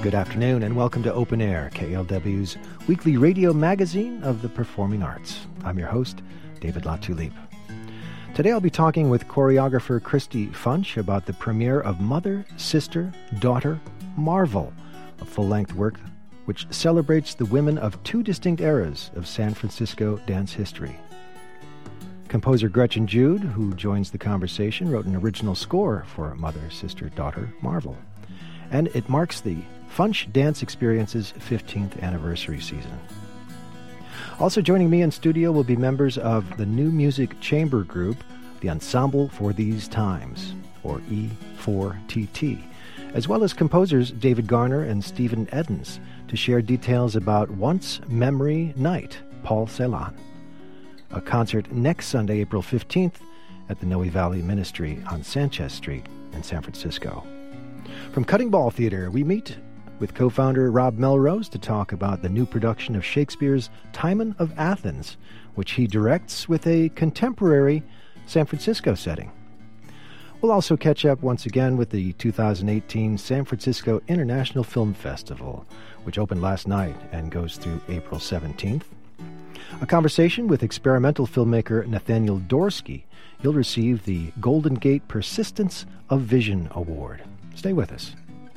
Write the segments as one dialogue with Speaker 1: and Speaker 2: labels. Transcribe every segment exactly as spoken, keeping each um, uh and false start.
Speaker 1: Good afternoon and welcome to Open Air, K L W's weekly radio magazine of the performing arts. I'm your host, David Latulippe. Today I'll be talking with choreographer Christy Funch about the premiere of Mother, Sister, Daughter, Marvel, a full-length work which celebrates the women of two distinct eras of San Francisco dance history. Composer Gretchen Jude, who joins the conversation, wrote an original score for Mother, Sister, Daughter, Marvel. And it marks the Funch Dance Experience's fifteenth anniversary season. Also joining me in studio will be members of the New Music Chamber Group, the Ensemble for These Times, or E four T T, as well as composers David Garner and Stephen Edens to share details about Once Memory Night, Paul Celan, a concert next Sunday, April fifteenth, at the Noe Valley Ministry on Sanchez Street in San Francisco. From Cutting Ball Theater, we meet with co-founder Rob Melrose to talk about the new production of Shakespeare's Timon of Athens, which he directs with a contemporary San Francisco setting. We'll also catch up once again with the two thousand eighteen San Francisco International Film Festival, which opened last night and goes through April seventeenth. A conversation with experimental filmmaker Nathaniel Dorsky. He'll receive the Golden Gate Persistence of Vision Award. Stay with us.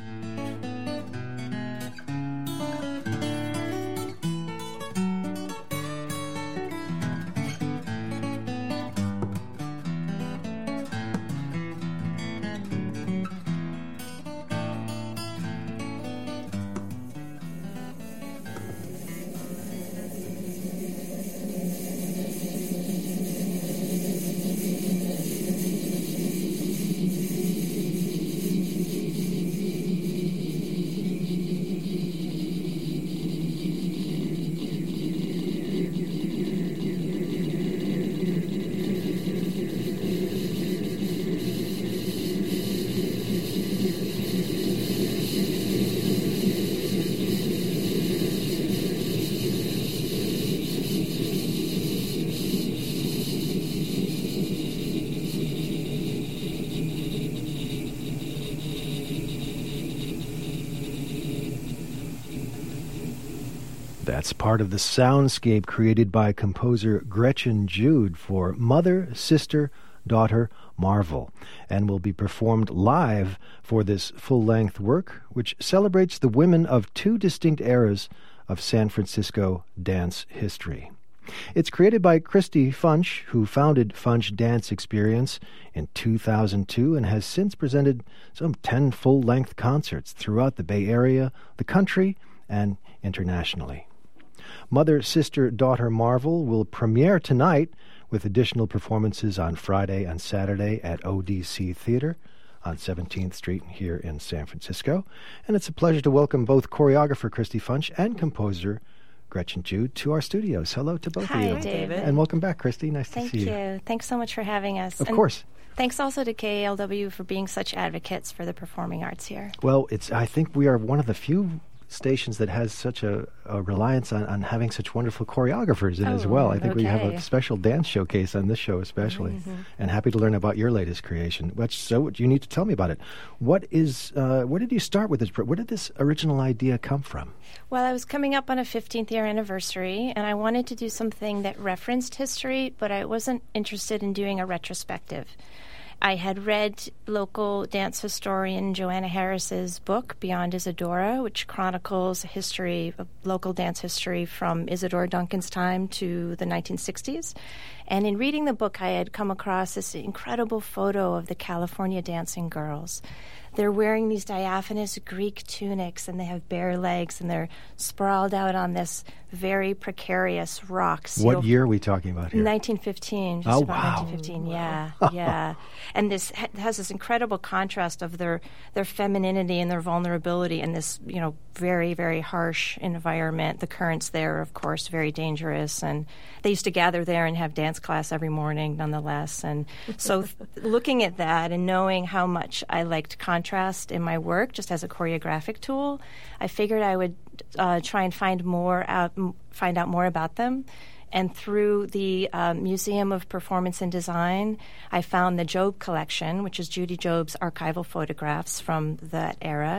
Speaker 1: That's part of the soundscape created by composer Gretchen Jude for Mother, Sister, Daughter, Marvel, and will be performed live for this full-length work, which celebrates the women of two distinct eras of San Francisco dance history. It's created by Christy Funch, who founded Funch Dance Experience in two thousand two and has since presented some ten full-length concerts throughout the Bay Area, the country, and internationally. Mother, Sister, Daughter, Marvel will premiere tonight with additional performances on Friday and Saturday at O D C Theater on seventeenth Street here in San Francisco. And it's a pleasure to welcome both choreographer Christy Funch and composer Gretchen Jude to our studios. Hello to both
Speaker 2: Hi,
Speaker 1: of you.
Speaker 2: Hi, David.
Speaker 1: And welcome back, Christy. Nice
Speaker 2: Thank
Speaker 1: to see you.
Speaker 2: Thank you. Thanks so much for having us.
Speaker 1: Of
Speaker 2: and
Speaker 1: course.
Speaker 2: Thanks also to K L W for being such advocates for the performing arts here.
Speaker 1: Well, it's. I think we are one of the few stations that has such a, a reliance on, on having such wonderful choreographers in
Speaker 2: oh,
Speaker 1: as well. I think
Speaker 2: okay.
Speaker 1: we have a special dance showcase on this show especially. Mm-hmm. And happy to learn about your latest creation. Which, so you need to tell me about it. What is, uh, where did you start with this? Where did this original idea come from?
Speaker 2: Well, I was coming up on a fifteenth year anniversary, and I wanted to do something that referenced history, but I wasn't interested in doing a retrospective. I had read local dance historian Joanna Harris's book, Beyond Isadora, which chronicles a history of local dance history from Isadora Duncan's time to the nineteen sixties. And in reading the book, I had come across this incredible photo of the California dancing girls. They're wearing these diaphanous Greek tunics, and they have bare legs, and they're sprawled out on this very precarious rock.
Speaker 1: What year are we talking about here?
Speaker 2: nineteen fifteen. Just
Speaker 1: oh,
Speaker 2: about
Speaker 1: wow.
Speaker 2: nineteen fifteen, yeah, yeah. And this ha- has this incredible contrast of their, their femininity and their vulnerability in this, you know, very, very harsh environment. The currents there, of course, very dangerous. And they used to gather there and have dance class every morning, nonetheless. And so th- looking at that and knowing how much I liked contrast in my work, just as a choreographic tool, I figured I would uh, try and find more out, m- find out more about them. And through the uh, Museum of Performance and Design, I found the Job collection, which is Judy Job's archival photographs from that era.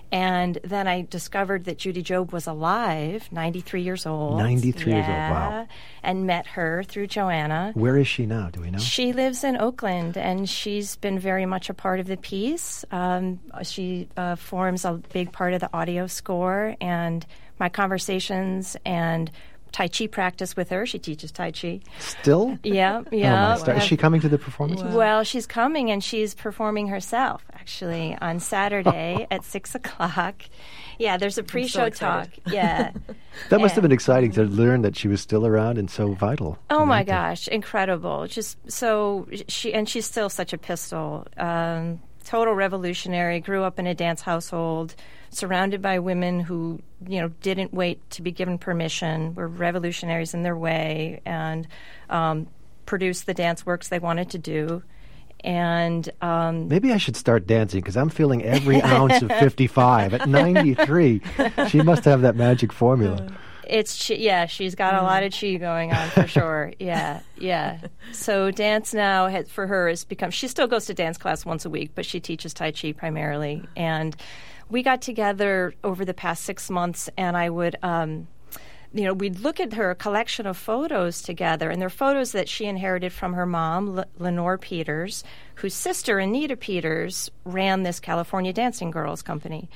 Speaker 2: And then I discovered that Judy Job was alive, ninety-three years old.
Speaker 1: ninety-three
Speaker 2: yeah,
Speaker 1: years old, wow.
Speaker 2: And met her through Joanna.
Speaker 1: Where is she now? Do we know?
Speaker 2: She lives in Oakland, and she's been very much a part of the piece. Um, she uh, forms a big part of the audio score, and my conversations and Tai Chi practice with her. She teaches Tai Chi.
Speaker 1: Still?
Speaker 2: Yeah, yeah.
Speaker 1: Oh my star. Is she coming to the performance?
Speaker 2: Wow. Well, she's coming, and she's performing herself, actually, on Saturday at six o'clock. Yeah, there's a pre-show so talk. Yeah.
Speaker 1: That must have been exciting to learn that she was still around and so vital.
Speaker 2: Oh, my gosh. Incredible. Just so she, and she's still such a pistol. Um, total revolutionary, grew up in a dance household, surrounded by women who, you know, didn't wait to be given permission, were revolutionaries in their way, and um, produced the dance works they wanted to do. And um,
Speaker 1: maybe I should start dancing because I'm feeling every ounce of fifty-five. At ninety-three, she must have that magic formula.
Speaker 2: It's chi, yeah, she's got a lot of chi going on for sure. Yeah, yeah. So dance now has, for her has become. She still goes to dance class once a week, but she teaches Tai Chi primarily. And we got together over the past six months, and I would. Um, You know, we'd look at her collection of photos together, and they're photos that she inherited from her mom, L- Lenore Peters, whose sister, Anita Peters, ran this California Dancing Girls company.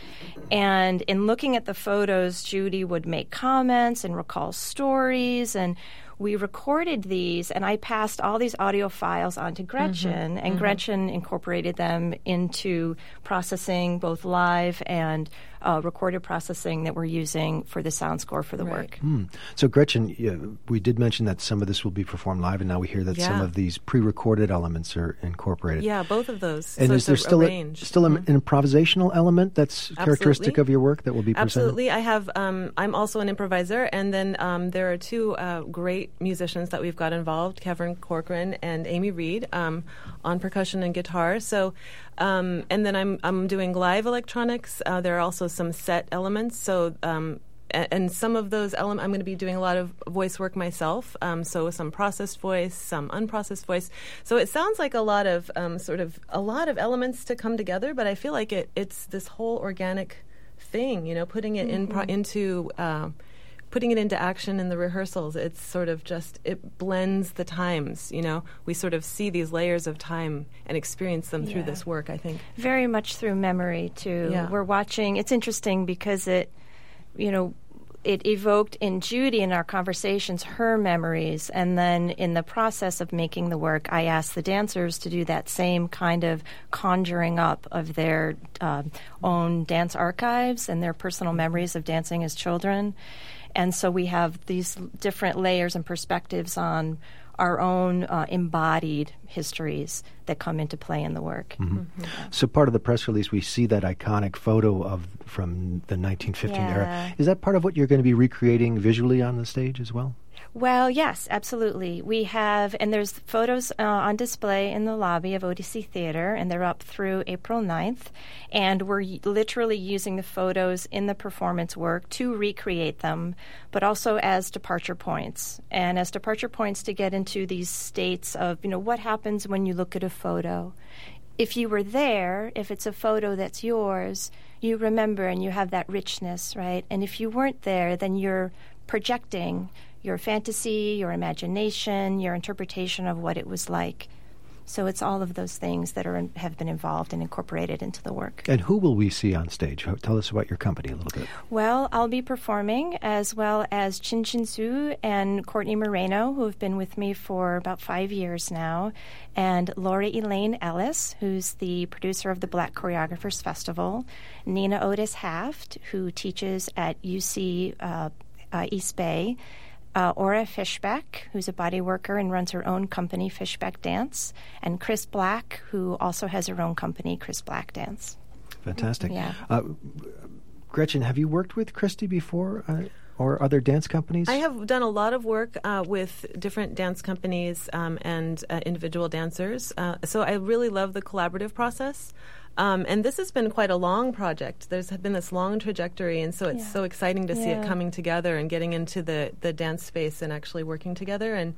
Speaker 2: And in looking at the photos, Judy would make comments and recall stories, and we recorded these, and I passed all these audio files on to Gretchen, mm-hmm. and mm-hmm. Gretchen incorporated them into processing both live and uh, recorded processing that we're using for the sound score for the
Speaker 3: right.
Speaker 2: work.
Speaker 1: Hmm. So, Gretchen, yeah, we did mention that some of this will be performed live, and now we hear that
Speaker 3: yeah.
Speaker 1: some of these pre-recorded elements are incorporated.
Speaker 3: Yeah, both of those.
Speaker 1: And
Speaker 3: so
Speaker 1: is there still a, still
Speaker 3: mm-hmm.
Speaker 1: an improvisational element that's
Speaker 3: Absolutely.
Speaker 1: characteristic of your work that will be presented?
Speaker 3: Absolutely. I have. Um, I'm also an improviser, and then um, there are two uh, great musicians that we've got involved, Kevin Corcoran and Amy Reed, um, on percussion and guitar. So, um, and then I'm I'm doing live electronics. Uh, there are also some set elements. So, um, and, and some of those elements, I'm going to be doing a lot of voice work myself. Um, so some processed voice, some unprocessed voice. So it sounds like a lot of um, sort of a lot of elements to come together, but I feel like it it's this whole organic thing. You know, putting it mm-hmm. in pro- into. Uh, Putting it into action in the rehearsals, it's sort of just, it blends the times, you know. We sort of see these layers of time and experience them yeah. through this work, I think.
Speaker 2: Very much through memory, too.
Speaker 3: Yeah.
Speaker 2: We're watching, it's interesting because it, you know, it evoked in Judy in our conversations her memories, and then in the process of making the work, I asked the dancers to do that same kind of conjuring up of their uh, own dance archives and their personal memories of dancing as children. And so we have these different layers and perspectives on our own uh, embodied histories that come into play in the work.
Speaker 1: Mm-hmm. Mm-hmm. So part of the press release, we see that iconic photo of from the nineteen fifteen
Speaker 2: yeah.
Speaker 1: era. Is that part of what you're going to be recreating visually on the stage as well?
Speaker 2: Well, yes, absolutely. We have, and there's photos uh, on display in the lobby of Odyssey Theater, and they're up through April ninth. And we're y- literally using the photos in the performance work to recreate them, but also as departure points. And as departure points to get into these states of, you know, what happens when you look at a photo. If you were there, if it's a photo that's yours, you remember and you have that richness, right? And if you weren't there, then you're projecting your fantasy, your imagination, your interpretation of what it was like. So it's all of those things that are have been involved and incorporated into the work.
Speaker 1: And who will we see on stage? Tell us about your company a little bit.
Speaker 2: Well, I'll be performing, as well as Chin Chin Su and Courtney Moreno, who have been with me for about five years now, and Laura Elaine Ellis, who's the producer of the Black Choreographers Festival, Nina Otis Haft, who teaches at U C uh, uh, East Bay, Uh, Ora Fishbeck, who's a body worker and runs her own company, Fishbeck Dance, and Chris Black, who also has her own company, Chris Black Dance.
Speaker 1: Fantastic.
Speaker 2: Yeah.
Speaker 1: Uh, Gretchen, have you worked with Christy before uh, or other dance companies?
Speaker 3: I have done a lot of work uh, with different dance companies um, and uh, individual dancers. Uh, so I really love the collaborative process. Um, and this has been quite a long project. There's been this long trajectory, and so it's
Speaker 2: yeah.
Speaker 3: so exciting to see
Speaker 2: yeah.
Speaker 3: it coming together and getting into the, the dance space and actually working together. And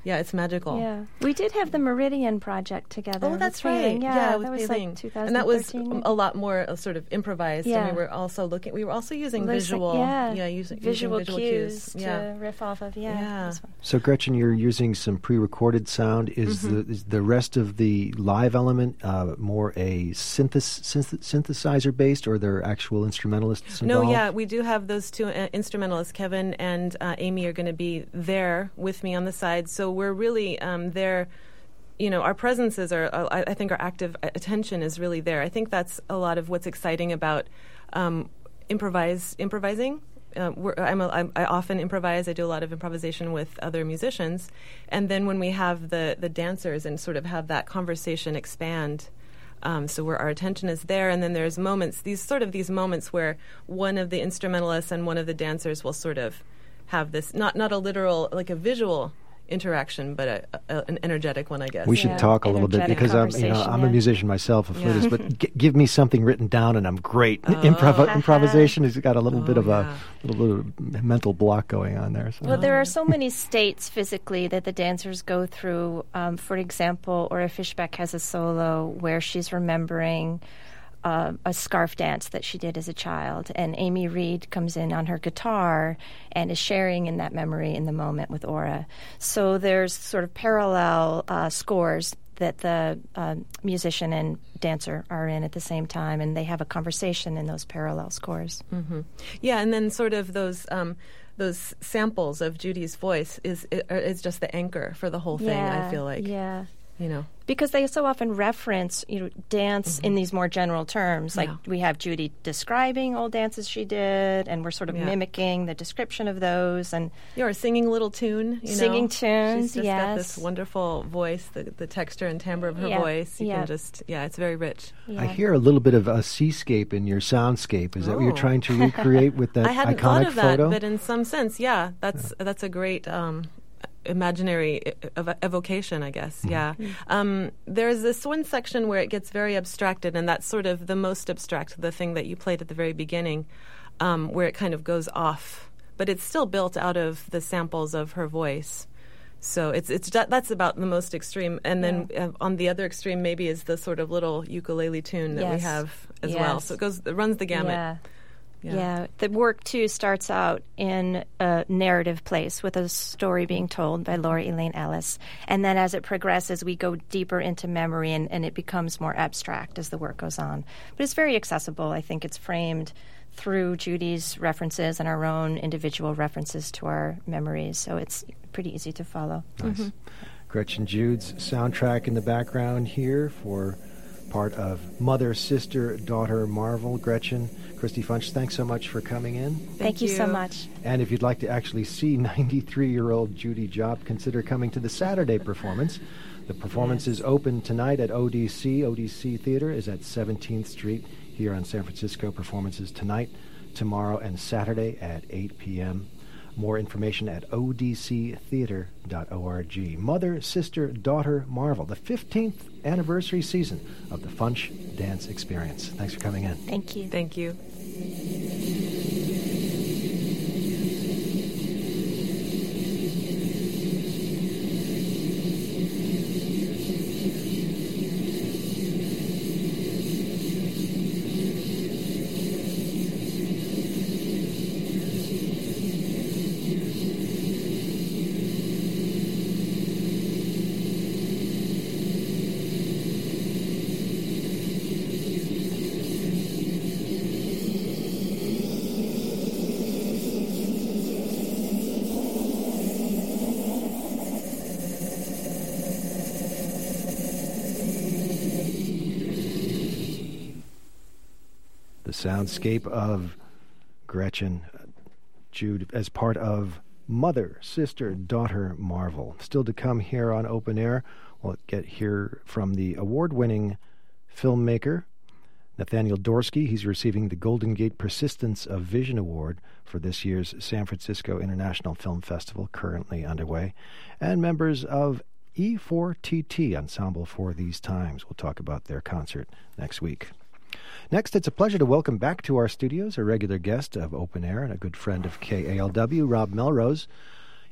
Speaker 3: Yeah, it's magical.
Speaker 2: Yeah, we did have the Meridian project together.
Speaker 3: Oh, that's
Speaker 2: with
Speaker 3: right.
Speaker 2: Pei Ling. Yeah,
Speaker 3: yeah, with
Speaker 2: that was
Speaker 3: Pei Ling.
Speaker 2: like two thousand thirteen.
Speaker 3: And that was a lot more uh, sort of improvised.
Speaker 2: Yeah.
Speaker 3: And we were also looking. We were also using
Speaker 2: Listen,
Speaker 3: visual.
Speaker 2: yeah,
Speaker 3: yeah using
Speaker 2: visual,
Speaker 3: using visual
Speaker 2: cues,
Speaker 3: cues. Yeah.
Speaker 2: to riff off of. Yeah.
Speaker 3: Yeah.
Speaker 1: So, Gretchen, you're using some pre-recorded sound. Is,
Speaker 3: Mm-hmm.
Speaker 1: the, is the rest of the live element uh, more a synthes- synth- synthesizer-based, or are there actual instrumentalists involved?
Speaker 3: No, yeah, we do have those two uh, instrumentalists. Kevin and uh, Amy are going to be there with me on the side. So we're really um, there. You know, our presences are, uh, I, I think our active attention is really there. I think that's a lot of what's exciting about um, improvise, improvising. Uh, we're, I'm a, I'm, I often improvise. I do a lot of improvisation with other musicians. And then when we have the, the dancers and sort of have that conversation expand, um, so where our attention is there, and then there's moments, these sort of these moments where one of the instrumentalists and one of the dancers will sort of have this, not, not a literal, like a visual interaction, but a, a, an energetic one, I guess.
Speaker 1: We should
Speaker 2: Yeah.
Speaker 1: talk a little bit
Speaker 2: Energetic
Speaker 1: because I'm, you know,
Speaker 2: conversation,
Speaker 1: I'm
Speaker 2: yeah.
Speaker 1: a musician myself, a
Speaker 3: Yeah.
Speaker 1: flutist. But g- give me something written down, and I'm great.
Speaker 3: Oh.
Speaker 1: Improv- improvisation has got a little
Speaker 3: Oh,
Speaker 1: bit of
Speaker 3: yeah.
Speaker 1: a little bit of mental block going on there. So.
Speaker 2: Well, there are so many states physically that the dancers go through. Um, for example, Ora Fishbeck has a solo where she's remembering uh, a scarf dance that she did as a child, and Amy Reed comes in on her guitar and is sharing in that memory in the moment with Ora. So there's sort of parallel uh, scores that the uh, musician and dancer are in at the same time, and they have a conversation in those parallel scores.
Speaker 3: Mm-hmm. Yeah, and then sort of those um, those samples of Judy's voice is is just the anchor for the whole thing.
Speaker 2: Yeah,
Speaker 3: I feel like,
Speaker 2: yeah.
Speaker 3: you know.
Speaker 2: Because they so often reference, you know, dance
Speaker 3: Mm-hmm.
Speaker 2: in these more general terms. Like
Speaker 3: Yeah.
Speaker 2: we have Judy describing old dances she did, and we're sort of
Speaker 3: Yeah.
Speaker 2: mimicking the description of those, and
Speaker 3: Yeah, or singing a little tune. You
Speaker 2: Singing
Speaker 3: know?
Speaker 2: tunes,
Speaker 3: She's just got this
Speaker 2: yes.
Speaker 3: wonderful voice, the, the texture and timbre of her
Speaker 2: Yeah,
Speaker 3: voice. You
Speaker 2: yeah.
Speaker 3: can just, yeah, it's very rich.
Speaker 2: yeah.
Speaker 1: I hear a little bit of a seascape in your soundscape. Is that what you're
Speaker 3: Oh.
Speaker 1: trying to recreate with that
Speaker 3: I hadn't
Speaker 1: iconic
Speaker 3: thought of that,
Speaker 1: photo?
Speaker 3: but in some sense, yeah, that's that's a great um, imaginary ev- evocation, I guess.
Speaker 1: Mm-hmm.
Speaker 3: Yeah, um, there's this one section where it gets very abstracted, and that's sort of the most abstract, the thing that you played at the very beginning, um, where it kind of goes off, but it's still built out of the samples of her voice. So it's it's that, that's about the most extreme, and then uh, on the other extreme maybe is the sort of little ukulele tune that we
Speaker 2: Yes.
Speaker 3: have as well.
Speaker 2: Yes.
Speaker 3: So it goes, it runs the gamut.
Speaker 2: Yeah.
Speaker 3: Yeah.
Speaker 2: Yeah, the work too starts out in a narrative place with a story being told by Laura Elaine Ellis. And then as it progresses, we go deeper into memory and, and it becomes more abstract as the work goes on. But it's very accessible. I think it's framed through Judy's references and our own individual references to our memories. So it's pretty easy to follow.
Speaker 1: Nice. Gretchen Jude's soundtrack in the background here for part of Mother, Sister, Daughter, Marvel. Gretchen, Christy Funch, thanks so much for coming in.
Speaker 2: Thank, you so
Speaker 3: you.
Speaker 2: much.
Speaker 1: And if you'd like to actually see ninety-three-year-old Judy Job, consider coming to the Saturday performance. The performance is open tonight at O D C. O D C Theater is at seventeenth Street here on San Francisco. Performances tonight, tomorrow, and Saturday at eight p.m. More information at o d c theater dot org. Mother, Sister, Daughter, Marvel, the fifteenth anniversary season of the Funch Dance Experience. Thanks for coming in.
Speaker 2: Thank you.
Speaker 3: Thank you.
Speaker 1: The soundscape of Gretchen Jude as part of Mother, Sister, Daughter, Marvel. Still to come here on Open Air. We'll get here from the award-winning filmmaker, Nathaniel Dorsky. He's receiving the Golden Gate Persistence of Vision Award for this year's San Francisco International Film Festival, currently underway. And members of E four T T Ensemble for These Times. We'll talk about their concert next week. Next, it's a pleasure to welcome back to our studios a regular guest of Open Air and a good friend of K A L W, Rob Melrose.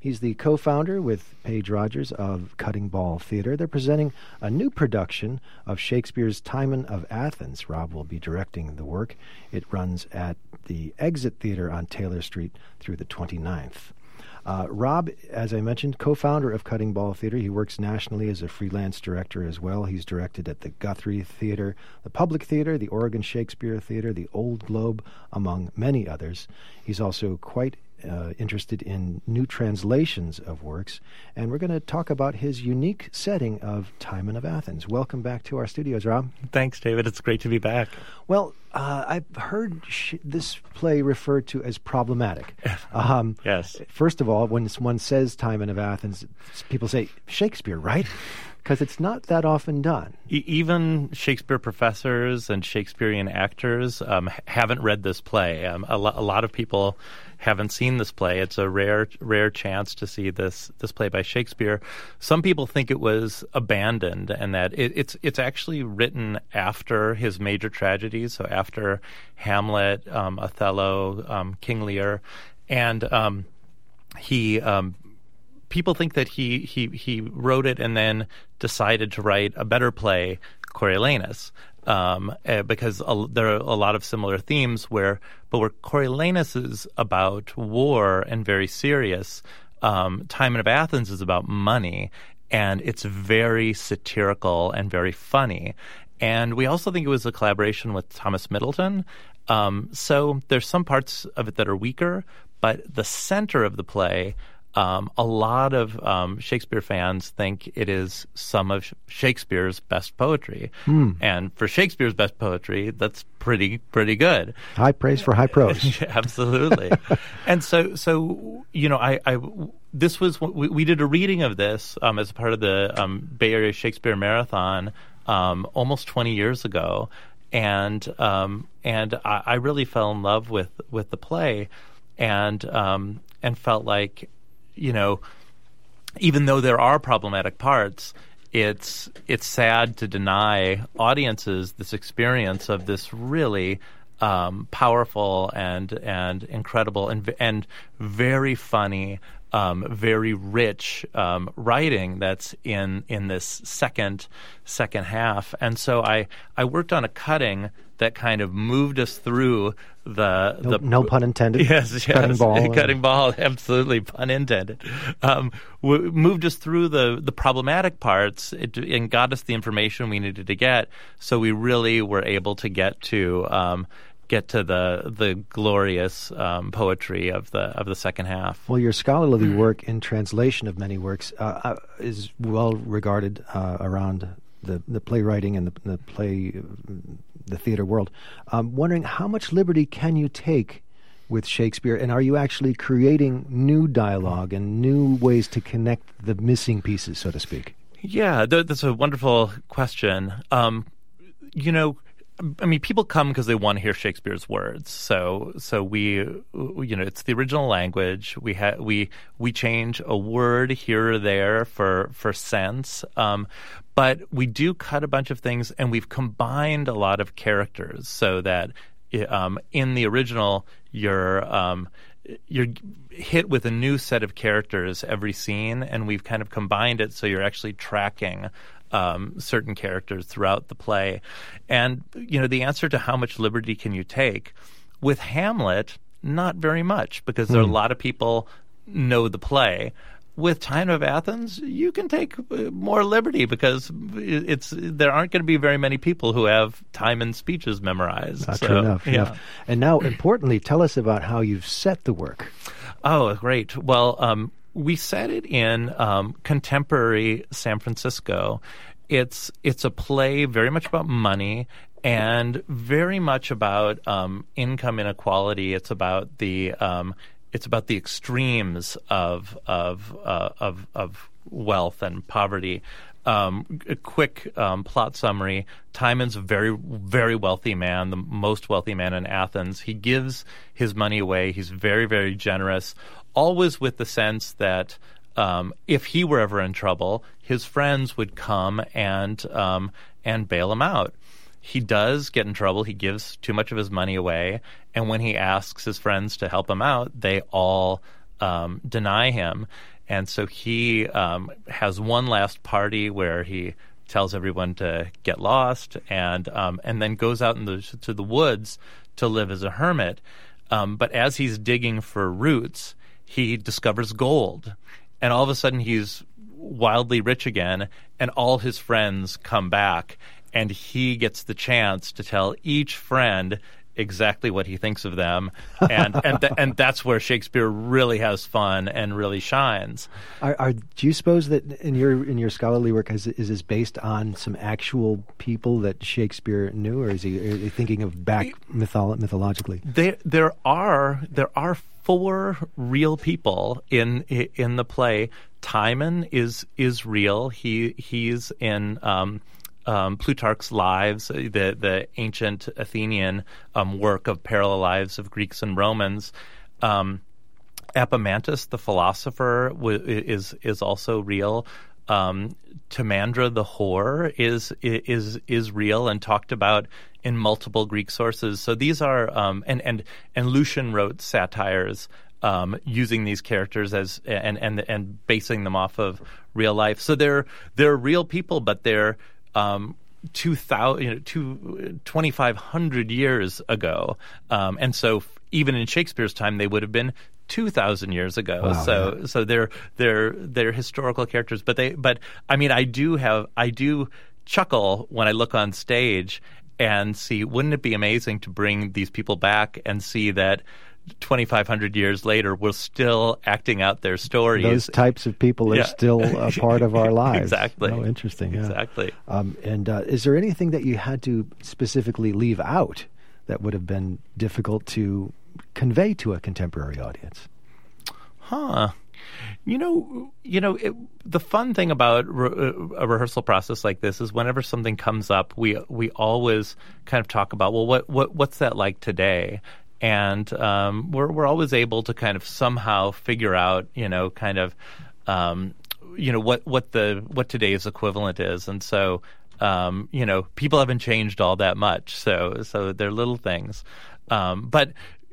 Speaker 1: He's the co-founder with Paige Rogers of Cutting Ball Theater. They're presenting a new production of Shakespeare's Timon of Athens. Rob will be directing the work. It runs at the Exit Theater on Taylor Street through the twenty-ninth. Uh, Rob, as I mentioned, co-founder of Cutting Ball Theater. He works nationally as a freelance director as well. He's directed at the Guthrie Theater, the Public Theater, the Oregon Shakespeare Theater, the Old Globe, among many others. He's also quite uh, interested in new translations of works, and we're going to talk about his unique setting of Timon of Athens. Welcome back to our studios, Rob.
Speaker 4: Thanks, David. It's great to be back.
Speaker 1: Well, uh, I've heard sh- this play referred to as problematic. Um,
Speaker 4: yes.
Speaker 1: First of all, when one says Timon of Athens, people say, Shakespeare, right? Because it's not that often done.
Speaker 4: E- even Shakespeare professors and Shakespearean actors um, haven't read this play. Um, a, lo- a lot of people haven't seen this play. It's a rare, rare chance to see this this play by Shakespeare. Some people think it was abandoned, and that it, it's it's actually written after his major tragedies, so after Hamlet, um, Othello, um, King Lear, and um, he. Um, People think that he, he he wrote it and then decided to write a better play, Coriolanus, um, uh, because a, there are a lot of similar themes. Where, but where Coriolanus is about war and very serious, um, Timon of Athens is about money, and it's very satirical and very funny. And we also think it was a collaboration with Thomas Middleton. Um, so there's some parts of it that are weaker, but the center of the play. Um, a lot of um, Shakespeare fans think it is some of Shakespeare's best poetry. Hmm. And for Shakespeare's best poetry, that's pretty pretty good.
Speaker 1: High praise for high prose.
Speaker 4: Absolutely. And so, so you know, I, I this was we, we did a reading of this um, as part of the um, Bay Area Shakespeare Marathon um, almost twenty years ago, and um, and I, I really fell in love with with the play, and um, and felt like. You know, even though there are problematic parts, it's it's sad to deny audiences this experience of this really um, powerful and and incredible and and very funny, um, very rich um, writing that's in in this second second half. And so I I worked on a cutting that kind of moved us through the
Speaker 1: no,
Speaker 4: the
Speaker 1: no pun intended.
Speaker 4: Yes, yes,
Speaker 1: cutting ball,
Speaker 4: cutting ball, absolutely pun intended. Um, w- moved us through the the problematic parts it, and got us the information we needed to get. So we really were able to get to um, get to the the glorious um, poetry of the of the second half.
Speaker 1: Well, your scholarly work in translation of many works uh, is well regarded uh, around the the playwriting and the, the play. the theater world. I'm wondering how much liberty can you take with Shakespeare, and are you actually creating new dialogue and new ways to connect the missing pieces, so to speak? Yeah,
Speaker 4: th- that's a wonderful question. Um, you know, I mean, people come because they want to hear Shakespeare's words. So, so we, you know, it's the original language. We ha- we we change a word here or there for for sense. Um, But we do cut a bunch of things, and we've combined a lot of characters so that um, in the original, you're um, you're hit with a new set of characters every scene, and we've kind of combined it so you're actually tracking um, certain characters throughout the play. And, you know, the answer to how much liberty can you take, with Hamlet, not very much, because there are a lot of people know the play. With Timon of Athens, you can take more liberty because it's there aren't going to be very many people who have Timon speeches memorized.
Speaker 1: Uh,
Speaker 4: so,
Speaker 1: true enough.
Speaker 4: Yeah.
Speaker 1: Enough. And now, importantly, tell us about how you've set the work.
Speaker 4: Oh, great. Well, um, we set it in um, contemporary San Francisco. It's it's a play very much about money and very much about um, income inequality. It's about the um, It's about the extremes of of uh, of of wealth and poverty. Um, a quick um, plot summary: Timon's a very very wealthy man, the most wealthy man in Athens. He gives his money away. He's very very generous, always with the sense that um, if he were ever in trouble, his friends would come and um, and bail him out. He does get in trouble. He gives too much of his money away. And when he asks his friends to help him out, they all um, deny him. And so he um, has one last party where he tells everyone to get lost, and um, and then goes out in the, to the woods to live as a hermit. Um, but as he's digging for roots, he discovers gold, and all of a sudden he's wildly rich again, and all his friends come back, and he gets the chance to tell each friend exactly what he thinks of them, and and th- and that's where Shakespeare really has fun and really shines.
Speaker 1: Are, are, do you suppose that in your in your scholarly work is, is this based on some actual people that Shakespeare knew, or is he, are you thinking of back mytholo- mythologically?
Speaker 4: There there are there are four real people in in the play. Timon is is real. He he's in. Um, Um, Plutarch's Lives, the the ancient Athenian um, work of parallel lives of Greeks and Romans. Um, Epamantus, the philosopher, w- is is also real. Um, Timandra, the whore, is is is real and talked about in multiple Greek sources. So these are um, and and and Lucian wrote satires um, using these characters as and and and basing them off of real life. So they're they're real people, but they're Um, two thousand, you know, two, twenty-five hundred years ago, um, and so f- even in Shakespeare's time, they would have been two thousand years ago.
Speaker 1: Wow,
Speaker 4: so,
Speaker 1: yeah.
Speaker 4: so they're they're they're historical characters. But they, but I mean, I do have, I do chuckle when I look on stage and see. Wouldn't it be amazing to bring these people back and see that twenty-five hundred years later, we're still acting out their stories.
Speaker 1: Those types of people are
Speaker 4: Yeah.
Speaker 1: still a part of our lives.
Speaker 4: Exactly.
Speaker 1: Oh, interesting. Yeah.
Speaker 4: Exactly.
Speaker 1: Um, and uh, is there anything that you had to specifically leave out that would have been difficult to convey to a contemporary audience?
Speaker 4: Huh. You know, you know, it, the fun thing about re- a rehearsal process like this is whenever something comes up, we we always kind of talk about, well, what what what's that like today? And um, we're we're always able to kind of somehow figure out, you know, kind of, um, you know, what, what the what today's equivalent is. And so, um, you know, people haven't changed all that much. So so they're little things, um, but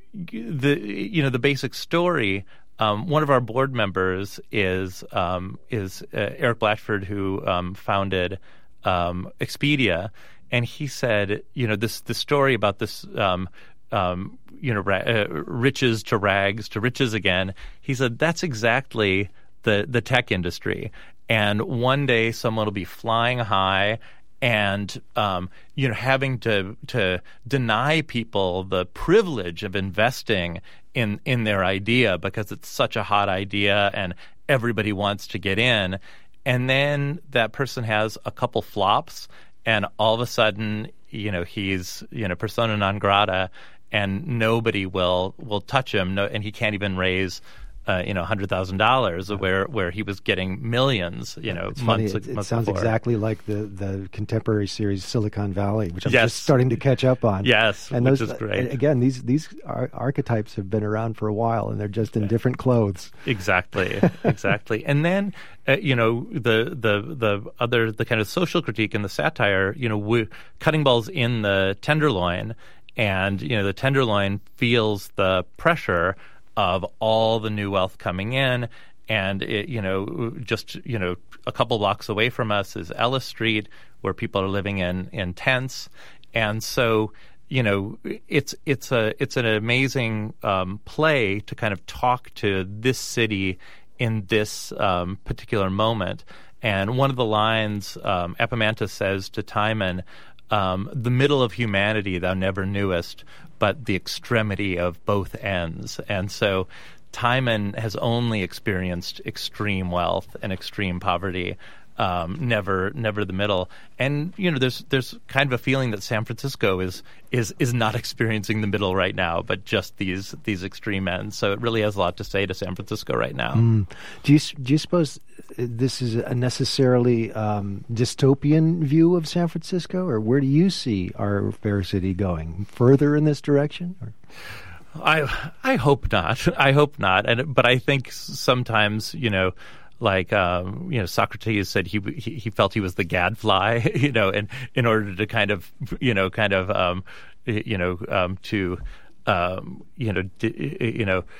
Speaker 4: the you know the basic story. Um, one of our board members is um, is uh, Eric Blatchford, who um, founded um, Expedia, and he said, you know, this the story about this. Um, Um, you know, ra- uh, riches to rags to riches again. He said that's exactly the the tech industry. And one day someone will be flying high and, um, you know, having to to deny people the privilege of investing in, in their idea because it's such a hot idea and everybody wants to get in. And then that person has a couple flops and all of a sudden, you know, he's, you know, persona non grata. And nobody will will touch him, no, and he can't even raise, uh, you know, hundred thousand dollars, where where he was getting millions, you know,
Speaker 1: it's
Speaker 4: months.
Speaker 1: Funny. It, it
Speaker 4: months
Speaker 1: sounds
Speaker 4: before.
Speaker 1: exactly like the, the contemporary series Silicon Valley, which I'm
Speaker 4: Yes.
Speaker 1: just starting to catch up on.
Speaker 4: Yes,
Speaker 1: and
Speaker 4: which
Speaker 1: those,
Speaker 4: is great.
Speaker 1: Again, these these ar- archetypes have been around for a while, and they're just in different clothes.
Speaker 4: Exactly, exactly. And then, uh, you know, the the the other the kind of social critique and the satire. You know, we, cutting balls in the tenderloin. And, you know, the tenderloin feels the pressure of all the new wealth coming in. And, it, you know, just, you know, a couple blocks away from us is Ellis Street, where people are living in, in tents. And so, you know, it's it's a it's an amazing um, play to kind of talk to this city in this um, particular moment. And one of the lines um, Epamantus says to Timon, Um, the middle of humanity thou never knewest, but the extremity of both ends. And so Timon has only experienced extreme wealth and extreme poverty, um, never never the middle. And, you know, there's there's kind of a feeling that San Francisco is is is not experiencing the middle right now, but just these these extreme ends. So it really has a lot to say to San Francisco right now.
Speaker 1: Mm. Do you do you suppose this is a necessarily um, dystopian view of San Francisco, or where do you see our fair city going? Further in this direction? Or?
Speaker 4: I I hope not. I hope not. And but I think sometimes, you know, like um, you know, Socrates said he, he he felt he was the gadfly, you know, and in order to kind of you know kind of um, you know um, to um, you know d- you know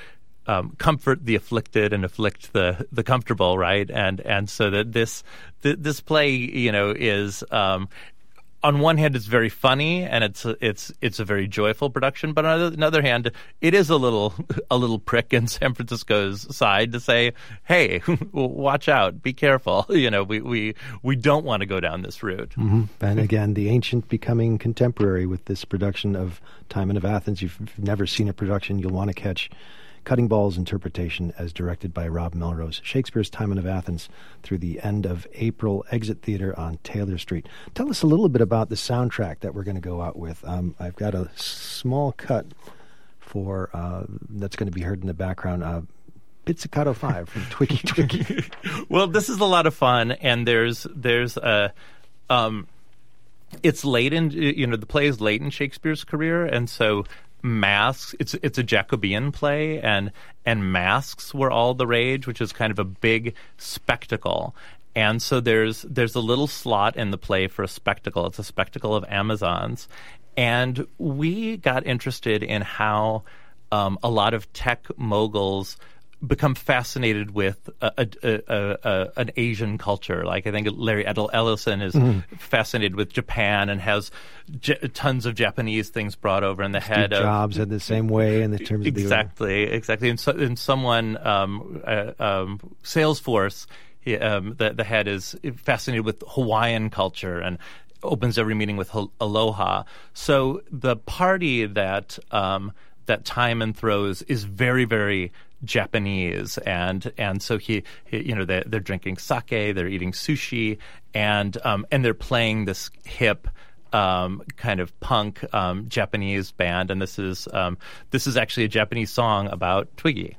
Speaker 4: um, comfort the afflicted and afflict the the comfortable, right? And and so that this th- this play, you know, is. Um, On one hand, it's very funny and it's a, it's it's a very joyful production. But on the other hand, it is a little a little prick in San Francisco's side to say, "Hey, watch out, be careful." You know, we we, we don't want to go down this route.
Speaker 1: Mm-hmm. And again, the ancient becoming contemporary with this production of Timon of Athens. If you've never seen a production, you'll want to catch Cutting Ball's interpretation as directed by Rob Melrose. Shakespeare's Timon of Athens through the end of April, Exit Theater on Taylor Street. Tell us a little bit about the soundtrack that we're going to go out with. Um, I've got a small cut for uh, that's going to be heard in the background. Uh, Pizzicato five from Twiggy Twiggy.
Speaker 4: Well, this is a lot of fun, and there's there's a. Um, it's late in you know the play is late in Shakespeare's career, and so. Masks. It's it's a Jacobean play, and and masks were all the rage, which is kind of a big spectacle. And so there's there's a little slot in the play for a spectacle. It's a spectacle of Amazons, and we got interested in how um, a lot of tech moguls become fascinated with a, a, a, a, an Asian culture. Like I think Larry Ellison is mm-hmm. fascinated with Japan and has j- tons of Japanese things brought over in the
Speaker 1: Steve
Speaker 4: head. Of,
Speaker 1: Jobs had the same way in the terms
Speaker 4: exactly,
Speaker 1: of the
Speaker 4: exactly. And, so, and someone, um, uh, um, Salesforce, he, um, the, the head is fascinated with Hawaiian culture and opens every meeting with aloha. So the party that um, that Timon throws is very, very Japanese, and and so he, he you know they're, they're drinking sake, they're eating sushi, and um, and they're playing this hip um, kind of punk um, Japanese band, and this is um, this is actually a Japanese song about Twiggy.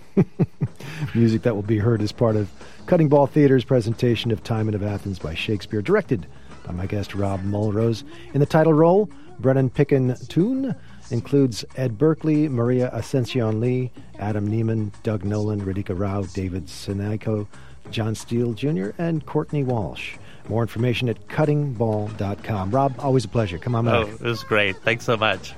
Speaker 1: Music that will be heard as part of Cutting Ball Theater's presentation of Timon of Athens by Shakespeare, directed by my guest Rob Melrose. In the title role, Brennan Picken-Toon includes Ed Berkeley, Maria Ascension Lee, Adam Neiman, Doug Nolan, Radhika Rao, David Sinayko, John Steele Junior, and Courtney Walsh. More information at cutting ball dot com. Rob, always a pleasure. Come on back.
Speaker 4: Oh, it was great. Thanks so much.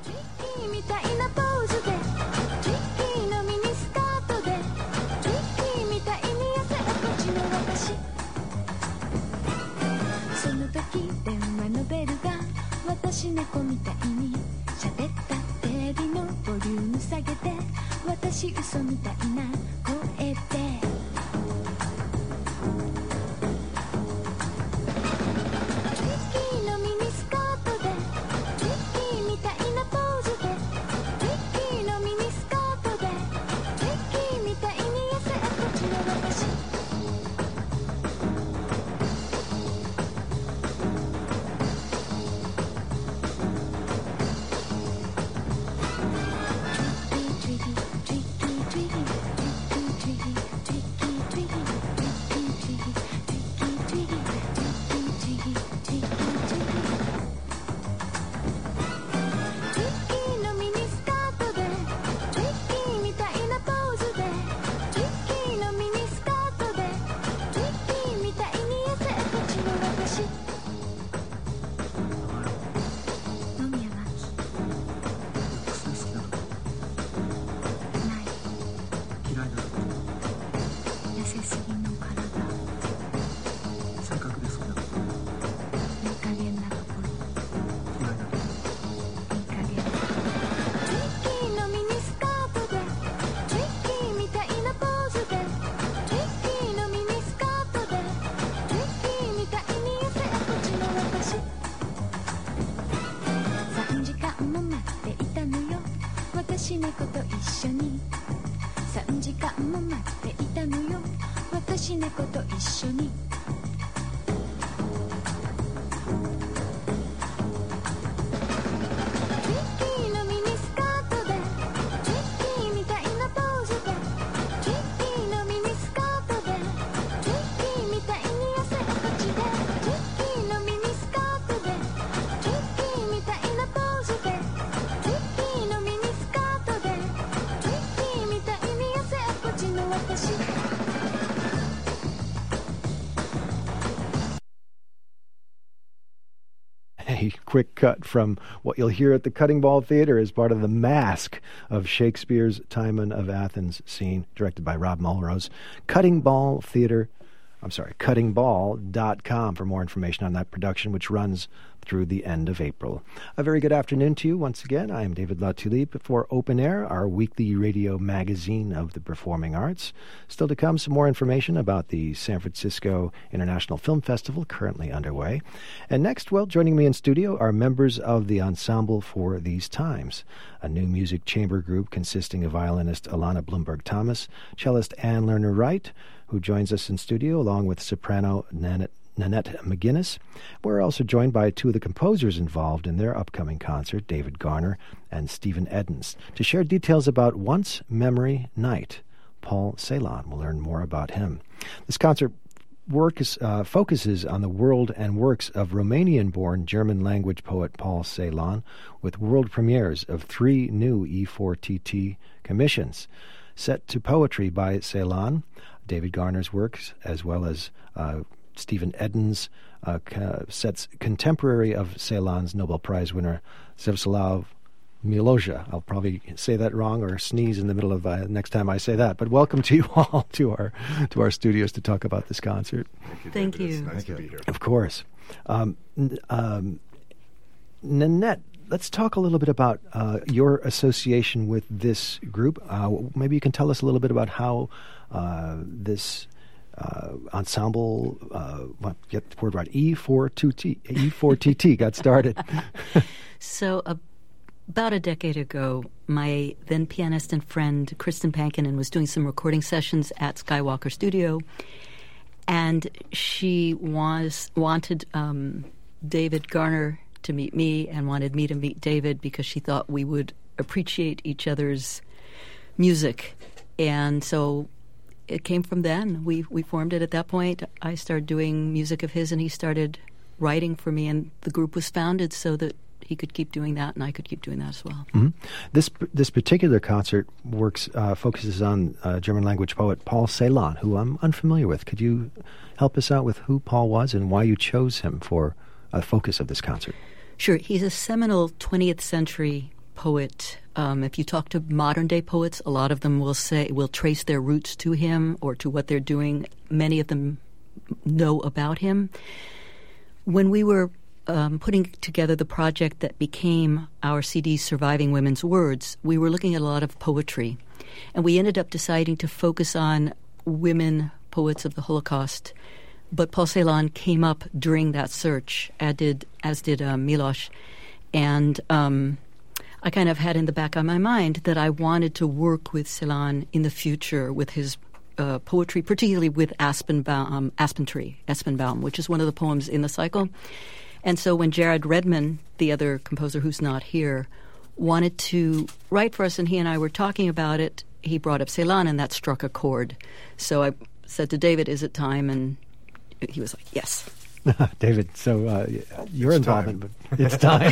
Speaker 1: a quick cut from what you'll hear at the Cutting Ball Theater as part of the Mask of Shakespeare's Timon of Athens scene, directed by Rob Mulrose. Cutting Ball Theater, I'm sorry, cutting ball dot com for more information on that production, which runs through the end of April. A very good afternoon to you once again. I am David Latulippe for Open Air, our weekly radio magazine of the performing arts. Still to come, some more information about the San Francisco International Film Festival currently underway. And next, well, joining me in studio are members of the Ensemble for These Times, a new music chamber group consisting of violinist Alana Bloomberg-Thomas, cellist Ann Lerner-Wright, who joins us in studio, along with soprano Nanette Nanette McGinnis. We're also joined by two of the composers involved in their upcoming concert, David Garner and Stephen Edens, to share details about Once Memory Night. Paul Celan will learn more about him. This concert work is, uh, focuses on the world and works of Romanian-born German-language poet Paul Celan, with world premieres of three new E four T T commissions. Set to poetry by Celan, David Garner's works, as well as uh, Stephen Edens, uh, ca- sets contemporary of Celan's Nobel Prize winner Zevslav Miloja. I'll probably say that wrong or sneeze in the middle of uh, next time I say that. But welcome to you all to our to our studios to talk about this concert.
Speaker 5: Thank you.
Speaker 3: Thank
Speaker 5: David.
Speaker 3: you.
Speaker 5: It's nice
Speaker 1: Thank
Speaker 5: to
Speaker 1: you.
Speaker 5: be here.
Speaker 1: Of course. Um, n- um, Nanette, let's talk a little bit about uh, your association with this group. Uh, maybe you can tell us a little bit about how uh, this uh, ensemble, uh, well, get the word right, E four T T, E four T T got started.
Speaker 6: So uh, about a decade ago, my then pianist and friend Kristen Pankinen was doing some recording sessions at Skywalker Studio, and she was wanted um, David Garner to meet me and wanted me to meet David because she thought we would appreciate each other's music. And so it came from then. We we formed it at that point. I started doing music of his and he started writing for me, and the group was founded so that he could keep doing that and I could keep doing that as well.
Speaker 1: Mm-hmm. This this particular concert works uh, focuses on uh, German language poet Paul Celan, who I'm unfamiliar with. Could you help us out with who Paul was and why you chose him for a focus of this concert?
Speaker 6: Sure. He's a seminal twentieth century poet. Um, if you talk to modern-day poets, a lot of them will say will trace their roots to him or to what they're doing. Many of them know about him. When we were um, putting together the project that became our C D, Surviving Women's Words, we were looking at a lot of poetry. And we ended up deciding to focus on women poets of the Holocaust. But Paul Celan came up during that search, as did, as did uh, Miloš. And um, I kind of had in the back of my mind that I wanted to work with Celan in the future with his uh, poetry, particularly with Aspenbaum, um, Aspen Tree, Espenbaum, which is one of the poems in the cycle. And so when Jared Redman, the other composer who's not here, wanted to write for us, and he and I were talking about it, he brought up Celan, and that struck a chord. So I said to David, is it time? And he was like, yes.
Speaker 1: David, so uh, your
Speaker 5: It's
Speaker 1: involvement,
Speaker 5: time.
Speaker 1: but it's time.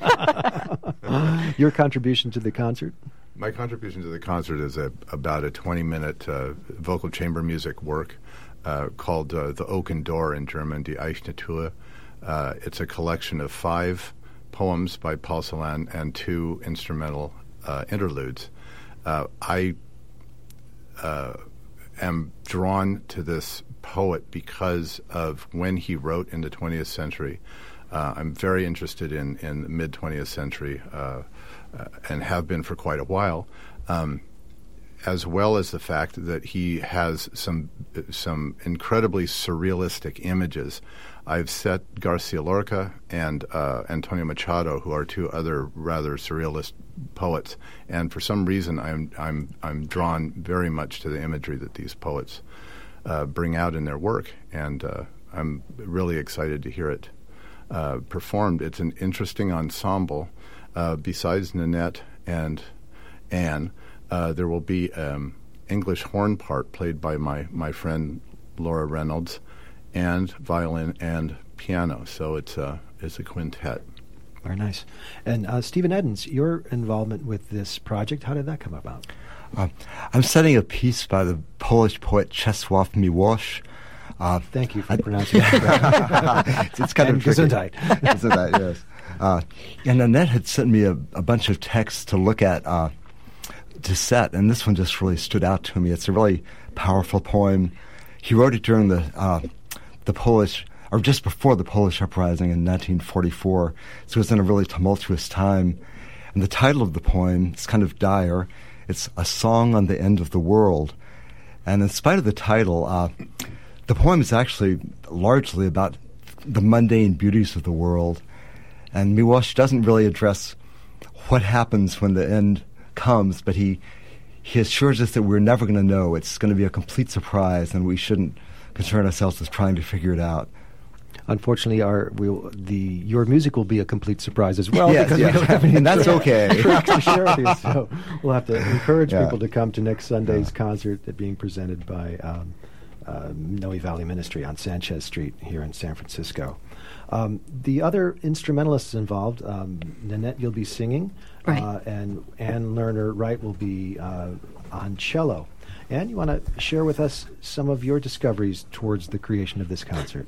Speaker 1: Your contribution to the concert?
Speaker 5: My contribution to the concert is a, about a twenty-minute uh, vocal chamber music work uh, called uh, The Oaken Door in German, Die Eichene Tür. Uh, it's a collection of five poems by Paul Celan and two instrumental uh, interludes. Uh, I uh, am drawn to this poet because of when he wrote in the twentieth century. Uh, I'm very interested in, in the mid-twentieth century uh, uh, and have been for quite a while, um, as well as the fact that he has some some incredibly surrealistic images. I've set Garcia Lorca and uh, Antonio Machado, who are two other rather surrealist poets, and for some reason I'm I'm I'm drawn very much to the imagery that these poets uh, bring out in their work, and uh, I'm really excited to hear it uh, performed. It's an interesting ensemble. Uh, besides Nanette and Anne, uh, there will be um, English horn part played by my, my friend Laura Reynolds, and violin and piano. So it's a, it's a quintet.
Speaker 1: Very nice. And uh, Stephen Edens, your involvement with this project, how did that come about?
Speaker 7: Uh, I'm studying a piece by the Polish poet Czesław Miłosz. Uh,
Speaker 1: Thank you for pronouncing that.
Speaker 7: it's, it's kind
Speaker 1: and
Speaker 7: of tricky.
Speaker 1: Gesundheit.
Speaker 7: Gesundheit, yes. Uh, and Annette had sent me a, a bunch of texts to look at uh, to set, and this one just really stood out to me. It's a really powerful poem. He wrote it during the uh, the Polish, or just before the Polish uprising in nineteen forty-four, so it was in a really tumultuous time. And the title of the poem is kind of dire. It's A Song on the End of the World. And in spite of the title, uh, the poem is actually largely about the mundane beauties of the world. And Miłosz doesn't really address what happens when the end comes, but he he assures us that we're never going to know. It's going to be a complete surprise, and we shouldn't concern ourselves with trying to figure it out.
Speaker 1: Unfortunately, our we'll, the your music will be a complete surprise as well,
Speaker 7: yes,
Speaker 1: because
Speaker 7: yes.
Speaker 1: we don't have any
Speaker 7: and that's okay.
Speaker 1: tracks to share with you. So we'll have to encourage
Speaker 7: yeah.
Speaker 1: people to come to next Sunday's
Speaker 7: yeah.
Speaker 1: concert that being presented by um, uh, Noe Valley Ministry on Sanchez Street here in San Francisco. Um, the other instrumentalists involved, um, Nanette, you'll be singing,
Speaker 6: right.
Speaker 1: uh, and Ann Lerner Wright will be uh, on cello. Ann, you want to share with us some of your discoveries towards the creation of this concert?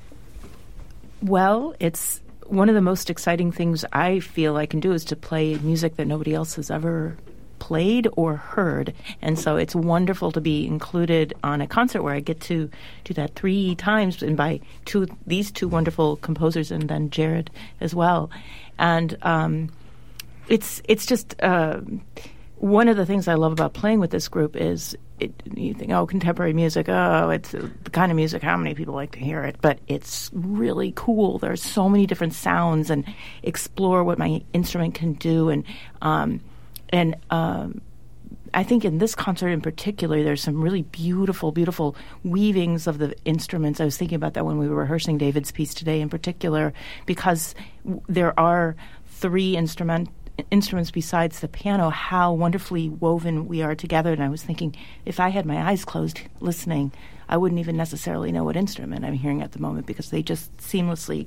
Speaker 8: Well, it's one of the most exciting things I feel I can do is to play music that nobody else has ever played or heard. And so it's wonderful to be included on a concert where I get to do that three times, and by two these two wonderful composers and then Jared as well. And um, it's it's just uh, one of the things I love about playing with this group is it, you think, oh, contemporary music, oh, it's uh, the kind of music, how many people like to hear it? But it's really cool. There's so many different sounds, and explore what my instrument can do. And um, and um, I think in this concert in particular, there's some really beautiful, beautiful weavings of the instruments. I was thinking about that when we were rehearsing David's piece today in particular, because w- there are three instrument instruments besides the piano, how wonderfully woven we are together. And I was thinking, if I had my eyes closed listening, I wouldn't even necessarily know what instrument I'm hearing at the moment, because they just seamlessly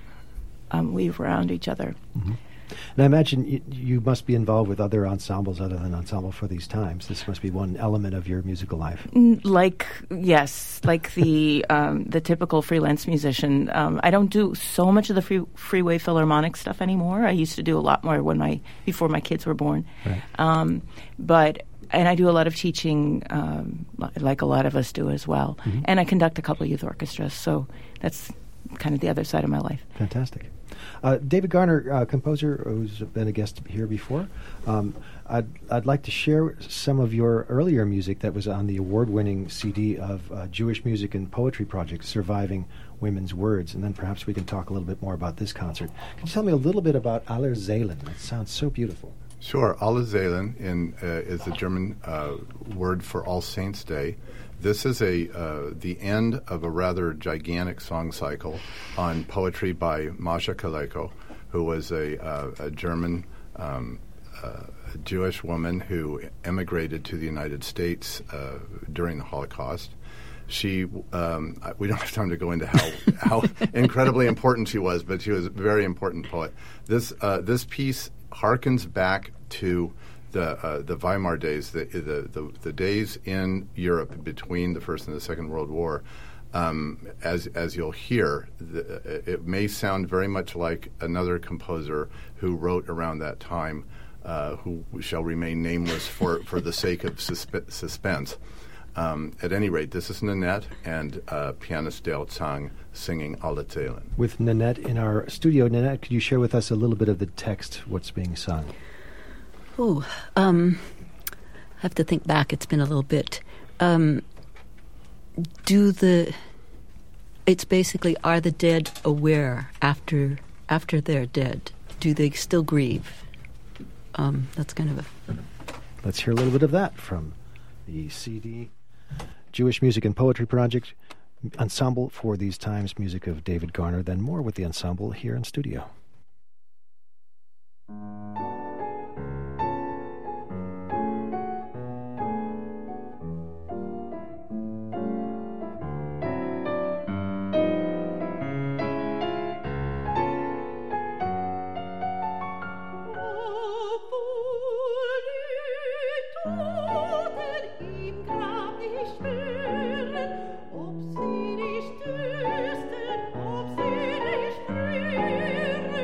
Speaker 8: um, weave around each other.
Speaker 1: Mm-hmm. And I imagine you, you must be involved with other ensembles other than Ensemble for These Times. This must be one element of your musical life.
Speaker 8: Like, yes, like the um, the typical freelance musician. Um, I don't do so much of the free, Freeway Philharmonic stuff anymore. I used to do a lot more when my before my kids were born.
Speaker 1: Right. Um,
Speaker 8: but and I do a lot of teaching, um, like a lot of us do as well. Mm-hmm. And I conduct a couple of youth orchestras. So that's kind of the other side of my life.
Speaker 1: Fantastic. Uh, David Garner, uh, composer who's been a guest here before, um, I'd, I'd like to share some of your earlier music that was on the award-winning C D of uh, Jewish Music and Poetry Project, Surviving Women's Words, and then perhaps we can talk a little bit more about this concert. Can you tell me a little bit about Allerzählen? It sounds so beautiful.
Speaker 5: Sure. Allerzählen in, uh, is the German uh, word for All Saints' Day. This is a uh, the end of a rather gigantic song cycle on poetry by Masha Kaleko, who was a, uh, a German um, uh, Jewish woman who emigrated to the United States uh, during the Holocaust. She, um, we don't have time to go into how, how incredibly important she was, but she was a very important poet. This uh, this piece harkens back to the uh, the Weimar days, the, the the the days in Europe between the First and the Second World War. Um, as as you'll hear, the, it may sound very much like another composer who wrote around that time, uh, who shall remain nameless for, for the sake of suspe- suspense. Um, at any rate, this is Nanette and uh, pianist Dale Zhang singing Allerzählen.
Speaker 1: With Nanette in our studio, Nanette, could you share with us a little bit of the text, what's being sung?
Speaker 6: Oh, um, I have to think back. It's been a little bit. Um, do the? It's basically, are the dead aware after after they're dead? Do they still grieve? Um, that's kind of a.
Speaker 1: Let's hear a little bit of that from the C D, Jewish Music and Poetry Project, Ensemble for These Times, music of David Garner. Then more with the ensemble here in studio.
Speaker 9: Ob sie nicht wüssten, ob sie nicht spüren,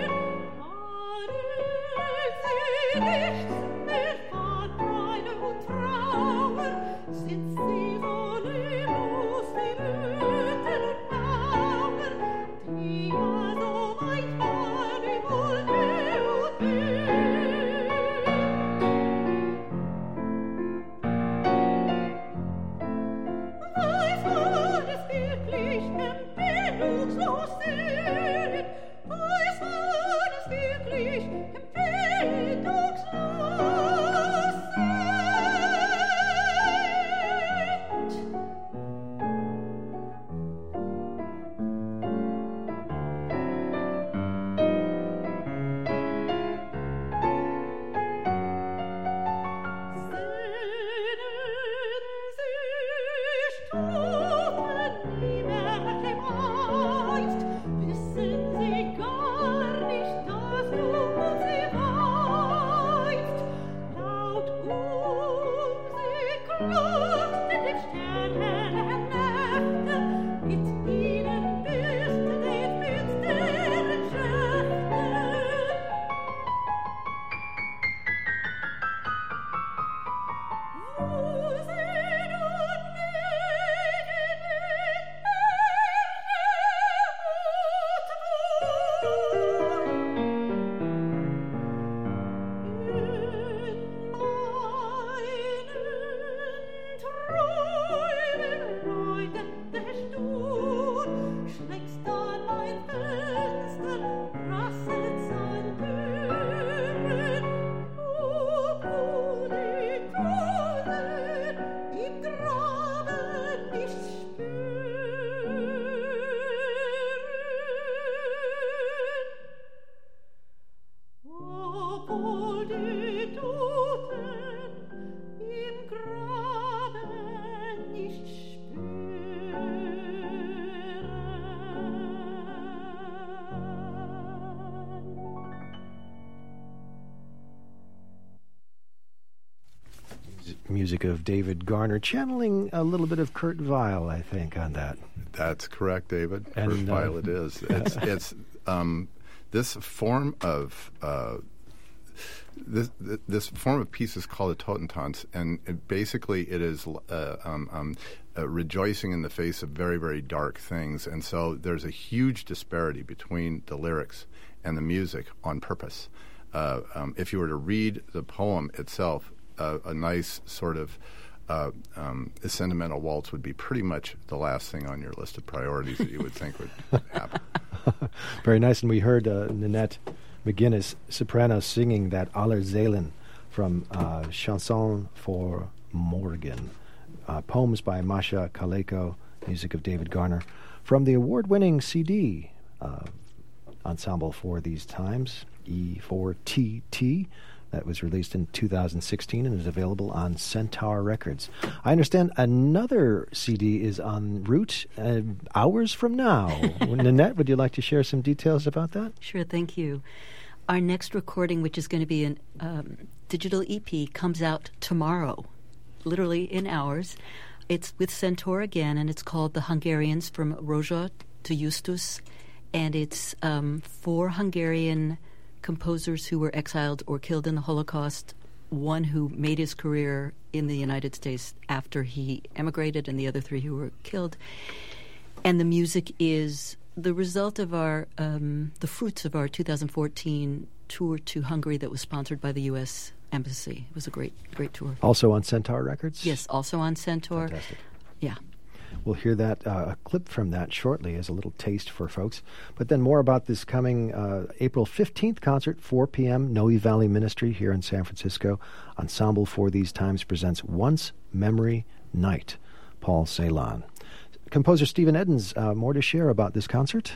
Speaker 1: Music of David Garner, channeling a little bit of Kurt Weill, I think, on that.
Speaker 5: That's correct, David.
Speaker 1: And,
Speaker 5: Kurt Weill
Speaker 1: uh,
Speaker 5: it is. It's, it's um, this form of uh, this this form of piece is called a Totentanz, and it, basically it is uh, um, um, uh, rejoicing in the face of very, very dark things. And so there's a huge disparity between the lyrics and the music on purpose. Uh, um, if you were to read the poem itself, Uh, a nice sort of uh, um, a sentimental waltz would be pretty much the last thing on your list of priorities that you would think would happen.
Speaker 1: Very nice. And we heard uh, Nanette McGuinness, soprano, singing that Aller Seelen from uh, Chanson for Morgan. Uh, poems by Masha Kaleko, music of David Garner. From the award-winning C D, uh, Ensemble for These Times, E four T T, that was released in two thousand sixteen and is available on Centaur Records. I understand another C D is en route uh, hours from now. Nanette, would you like to share some details about that?
Speaker 6: Sure, thank you. Our next recording, which is going to be a um, digital E P, comes out tomorrow, literally in hours. It's with Centaur again, and it's called The Hungarians, from Rózsa to Justus, and it's um, four Hungarian composers who were exiled or killed in the Holocaust, one who made his career in the United States after he emigrated, and the other three who were killed. And the music is the result of our, um, the fruits of our two thousand fourteen tour to Hungary that was sponsored by the U S Embassy. It was a great, great tour.
Speaker 1: Also on Centaur Records?
Speaker 6: Yes, also on Centaur.
Speaker 1: Fantastic.
Speaker 6: Yeah.
Speaker 1: We'll hear that uh, a clip from that shortly as a little taste for folks. But then more about this coming uh, April fifteenth concert, four p.m., Noe Valley Ministry here in San Francisco. Ensemble for These Times presents Once Memory Night. Paul Celan. Composer Stephen Eddins, uh, more to share about this concert?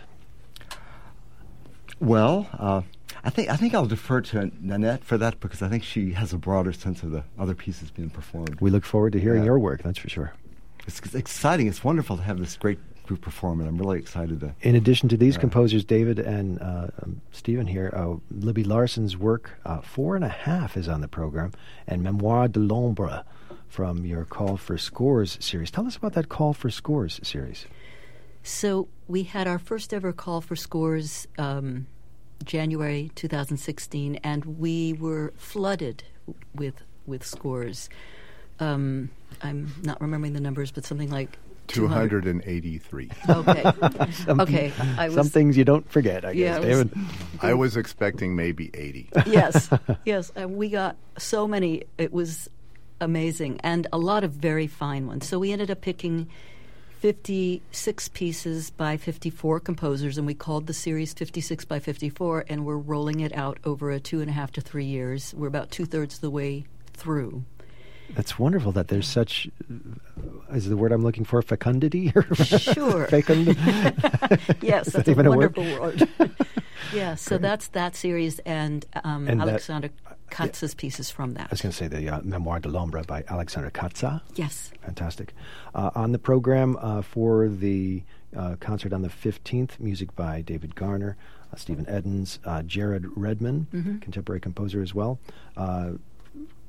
Speaker 7: Well, uh, I think I think I'll defer to Nanette for that, because I think she has a broader sense of the other pieces being performed.
Speaker 1: We look forward to hearing
Speaker 7: Yeah.
Speaker 1: your work, that's for sure.
Speaker 7: It's, it's exciting. It's wonderful to have this great group perform, and I'm really excited to...
Speaker 1: In addition to these
Speaker 7: Yeah.
Speaker 1: composers, David and uh, um, Stephen here, uh, Libby Larson's work, uh, Four and a Half, is on the program, and Memoire de l'Ombre from your Call for Scores series. Tell us about that Call for Scores series.
Speaker 6: So we had our first ever Call for Scores um, January two thousand sixteen, and we were flooded with with scores. Um, I'm not remembering the numbers, but something like
Speaker 5: two hundred eighty-three.
Speaker 6: Okay.
Speaker 1: some,
Speaker 6: okay. I was,
Speaker 1: some things you don't forget, I
Speaker 6: Yeah,
Speaker 1: guess,
Speaker 6: it was-
Speaker 1: David.
Speaker 5: I was expecting maybe eighty.
Speaker 6: yes, yes. And we got so many. It was amazing, and a lot of very fine ones. So we ended up picking fifty-six pieces by fifty-four composers, and we called the series fifty-six by fifty-four, and we're rolling it out over a two and a half to three years. We're about two-thirds of the way through.
Speaker 1: It's wonderful that there's such, uh, is the word I'm looking for, fecundity?
Speaker 6: Sure.
Speaker 1: Fecund?
Speaker 6: Yes,
Speaker 1: Is
Speaker 6: that's
Speaker 1: that
Speaker 6: a
Speaker 1: even a word?
Speaker 6: wonderful word. Yeah, so that's that series, and, um,
Speaker 1: And that-
Speaker 6: Alexander Katz's pieces from that.
Speaker 1: I was going to say the uh, Memoire de l'Ombre by Alexander Katza.
Speaker 6: Yes.
Speaker 1: Fantastic. Uh, on the program uh, for the uh, concert on the fifteenth, music by David Garner, uh, Stephen Eddins, uh, Jared Redman,
Speaker 6: Mm-hmm.
Speaker 1: contemporary composer as well. Uh,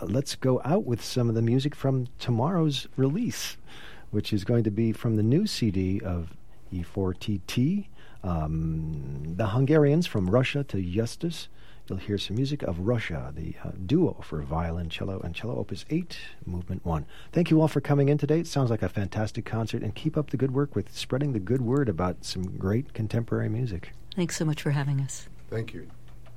Speaker 1: let's go out with some of the music from tomorrow's release, which is going to be from the new C D of E four T T, um, the Hungarians from Russia to Justus. You'll hear some music of Russia, the uh, duo for violin, cello, and cello, Opus eight, Movement one. Thank you all for coming in today. It sounds like a fantastic concert, and keep up the good work with spreading the good word about some great contemporary music.
Speaker 6: Thanks so much for having us.
Speaker 5: Thank you.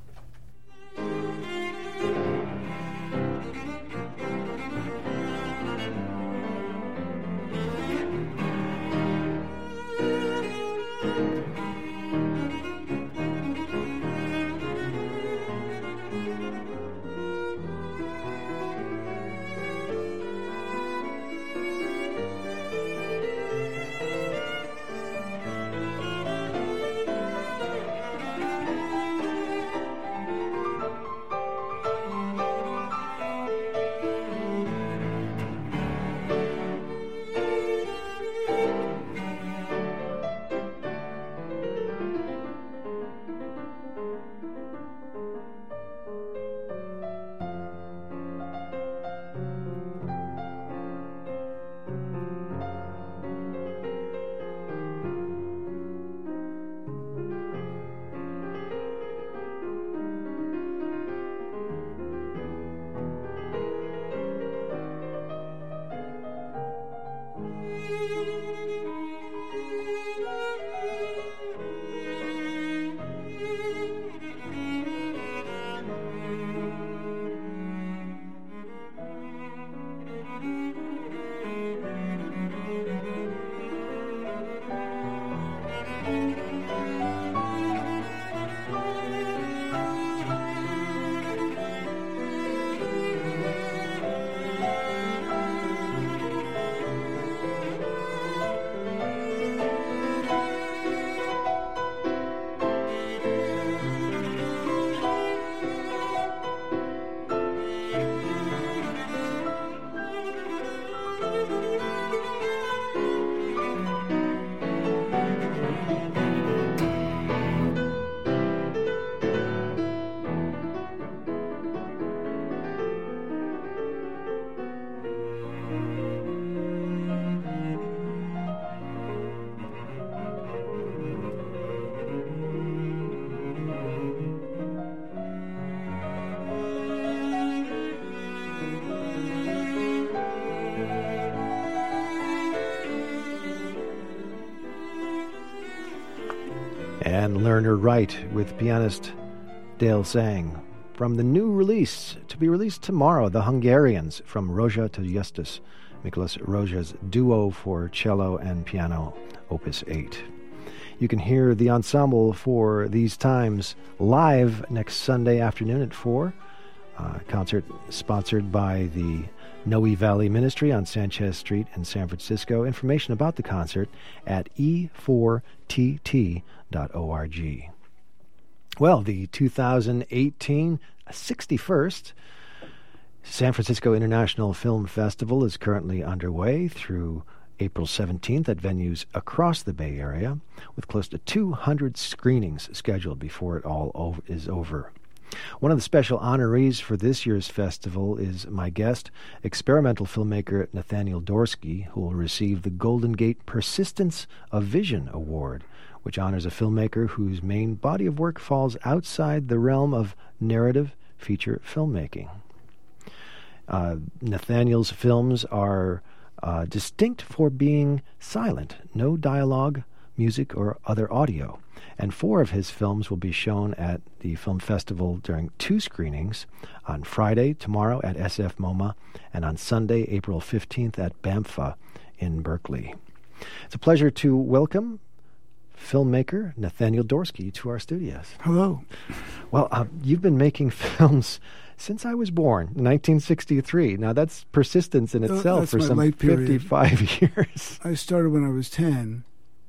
Speaker 1: And Learn Her Right with pianist Dale Sang. From the new release, to be released tomorrow, the Hungarians from Rozsa to Justus, Miklos Rozsa's duo for cello and piano, Opus eight. You can hear the ensemble for These Times live next Sunday afternoon at four. Uh, concert sponsored by the Noe Valley Ministry on Sanchez Street in San Francisco. Information about the concert at e four t t dot org. Well, the two thousand eighteen sixty-first San Francisco International Film Festival is currently underway through April seventeenth at venues across the Bay Area, with close to two hundred screenings scheduled before it all over, is over. One of the special honorees for this year's festival is my guest, experimental filmmaker Nathaniel Dorsky, who will receive the Golden Gate Persistence of Vision Award, which honors a filmmaker whose main body of work falls outside the realm of narrative feature filmmaking. Uh, Nathaniel's films are uh, distinct for being silent, no dialogue, music, or other audio. And four of his films will be shown at the film festival during two screenings, on Friday, tomorrow at S F MoMA, and on Sunday, April fifteenth at BAMFA in Berkeley. It's a pleasure to welcome filmmaker Nathaniel Dorsky to our studios.
Speaker 9: Hello.
Speaker 1: Well, uh, you've been making films since I was born, nineteen sixty-three. Now, that's persistence in itself
Speaker 9: uh,
Speaker 1: for some fifty-five years.
Speaker 9: I started when I was ten.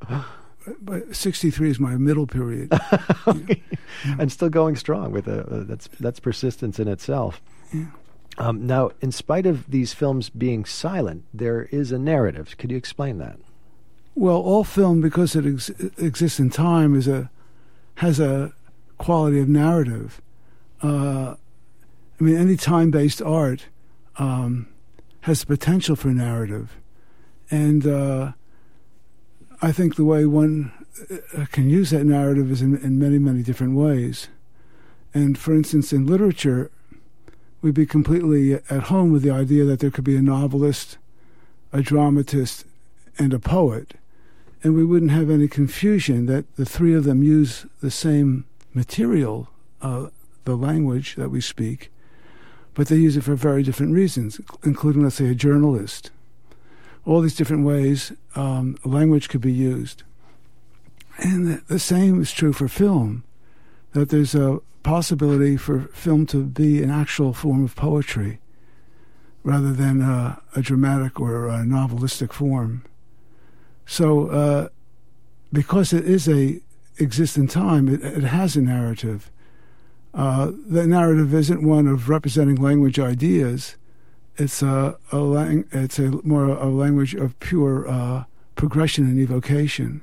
Speaker 9: But sixty-three is my middle period.
Speaker 1: Okay. Yeah. And still going strong with a, uh, that's that's persistence in itself.
Speaker 9: Yeah.
Speaker 1: Um, now, in spite of these films being silent, there is a narrative. Could you explain that?
Speaker 9: Well, all film, because it ex- exists in time, is a has a quality of narrative. Uh, I mean, any time-based art um, has the potential for narrative. And uh, I think the way one uh, can use that narrative is in, in many, many different ways. And for instance, in literature, we'd be completely at home with the idea that there could be a novelist, a dramatist, and a poet. And we wouldn't have any confusion that the three of them use the same material, uh, the language that we speak, but they use it for very different reasons, including, let's say, a journalist. All these different ways um, language could be used. And the, the same is true for film, that there's a possibility for film to be an actual form of poetry rather than uh, a dramatic or a novelistic form. So uh, because it is a exists in time, it, it has a narrative. Uh, the narrative isn't one of representing language ideas. It's a, a lang- it's a more a language of pure uh, progression and evocation.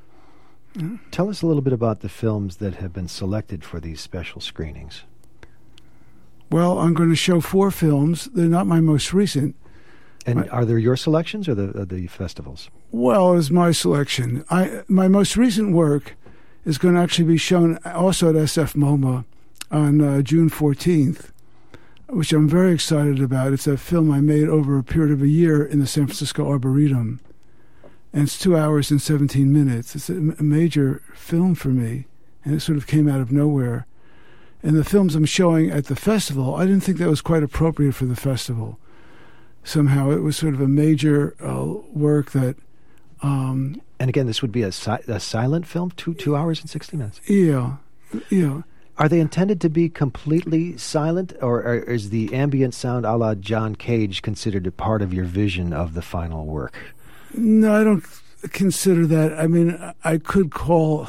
Speaker 1: Tell us a little bit about the films that have been selected for these special screenings.
Speaker 9: Well, I'm going to show four films. They're not my most recent.
Speaker 1: And
Speaker 9: my,
Speaker 1: are they your selections or the uh, the festivals?
Speaker 9: Well, it's my selection. I my most recent work is going to actually be shown also at S F MoMA on uh, June fourteenth, which I'm very excited about. It's a film I made over a period of a year in the San Francisco Arboretum. And it's two hours and seventeen minutes. It's a, a major film for me, and it sort of came out of nowhere. And the films I'm showing at the festival, I didn't think that was quite appropriate for the festival. Somehow it was sort of a major uh, work that... Um,
Speaker 1: and again, this would be a, si- a silent film, two two hours and sixty minutes?
Speaker 9: Yeah, yeah.
Speaker 1: Are they intended to be completely silent, or, or is the ambient sound a la John Cage considered a part of your vision of the final work?
Speaker 9: No, I don't consider that. I mean, I could call,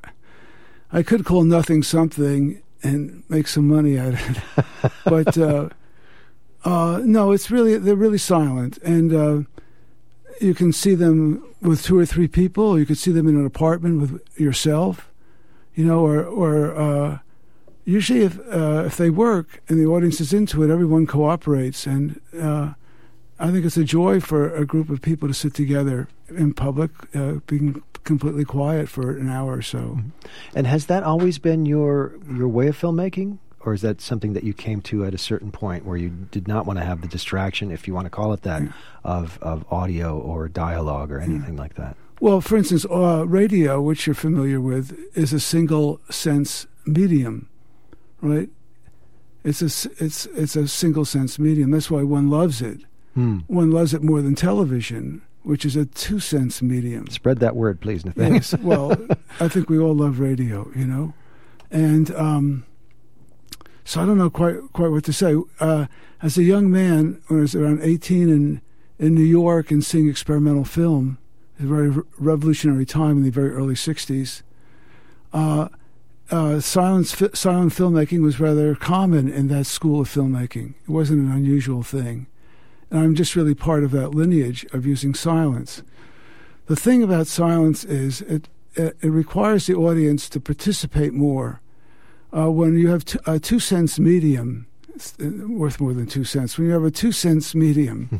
Speaker 9: I could call nothing something and make some money out of it. But uh, uh, no, it's really they're really silent, and uh, you can see them with two or three people. Or you could see them in an apartment with yourself, you know, or or uh, usually if uh, if they work and the audience is into it, everyone cooperates and. Uh, I think it's a joy for a group of people to sit together in public, uh, being completely quiet for an hour or so.
Speaker 1: Mm-hmm. And has that always been your your way of filmmaking? Or is that something that you came to at a certain point where you did not want to have the distraction, if you want to call it that, yeah. of, of audio or dialogue or anything yeah. like that?
Speaker 9: Well, for instance, uh, radio, which you're familiar with, is a single-sense medium, right? It's a, it's, it's a single-sense medium. That's why one loves it. Hmm. One loves it more than television, which is a two-sense medium.
Speaker 1: Spread that word, please, Nathaniel.
Speaker 9: Yes, well, I think we all love radio, you know? And um, so I don't know quite quite what to say. Uh, as a young man, when I was around eighteen in, in New York and seeing experimental film, it was a very re- revolutionary time in the very early sixties, uh, uh, silence, fi- silent filmmaking was rather common in that school of filmmaking. It wasn't an unusual thing. And I'm just really part of that lineage of using silence. The thing about silence is it it, it requires the audience to participate more. Uh, when you have t- a two-sense medium, it's worth more than two cents. When you have a two-sense medium,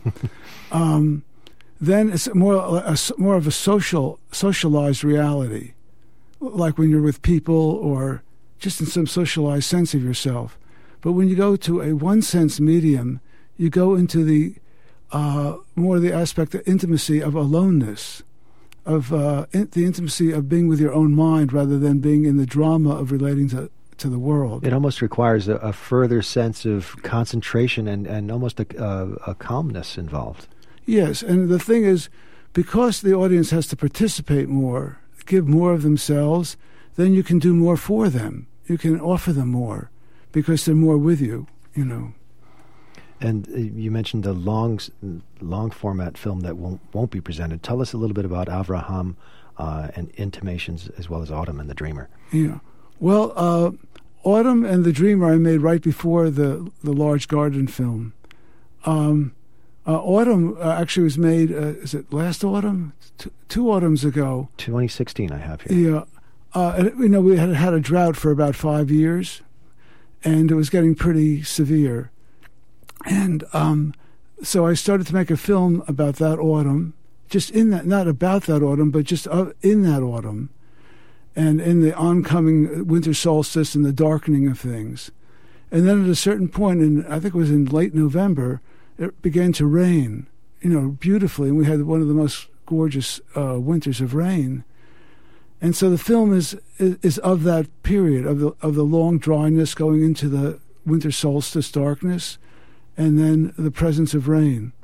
Speaker 9: um, then it's more a, more of a social socialized reality, like when you're with people or just in some socialized sense of yourself. But when you go to a one-sense medium, you go into the uh, more the aspect of intimacy of aloneness, of uh, in, the intimacy of being with your own mind rather than being in the drama of relating to, to the world.
Speaker 1: It almost requires a, a further sense of concentration and, and almost a, a, a calmness involved.
Speaker 9: Yes, and the thing is, because the audience has to participate more, give more of themselves, then you can do more for them. You can offer them more because they're more with you, you know.
Speaker 1: And uh, you mentioned the long, long format film that won't won't be presented. Tell us a little bit about Avraham uh, and Intimations, as well as Autumn and the Dreamer.
Speaker 9: Yeah, well, uh, Autumn and the Dreamer I made right before the the Large Garden film. Um, uh, Autumn uh, actually was made. Uh, is it last autumn? T- two autumns ago.
Speaker 1: twenty sixteen, I have here.
Speaker 9: Yeah, uh, and, you know, we had had a drought for about five years, and it was getting pretty severe. And um, so I started to make a film about that autumn, just in that, not about that autumn, but just uh, in that autumn, and in the oncoming winter solstice and the darkening of things. And then at a certain point, in I think it was in late November, it began to rain, you know, beautifully, and we had one of the most gorgeous uh, winters of rain. And so the film is, is is of that period, of the of the long dryness going into the winter solstice darkness, and then the presence of rain.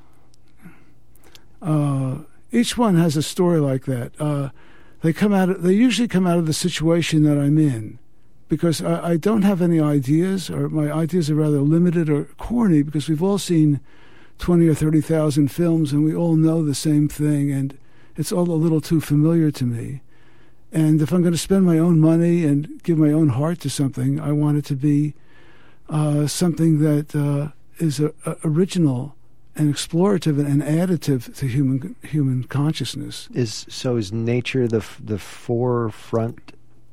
Speaker 9: Uh, each one has a story like that. Uh, they come out. Of, they usually come out of the situation that I'm in, because I, I don't have any ideas, or my ideas are rather limited or corny, because we've all seen twenty or thirty thousand films, and we all know the same thing, and it's all a little too familiar to me. And if I'm going to spend my own money and give my own heart to something, I want it to be uh, something that uh, is a, a original and explorative and additive to human human consciousness.
Speaker 1: Is so? Is nature the the forefront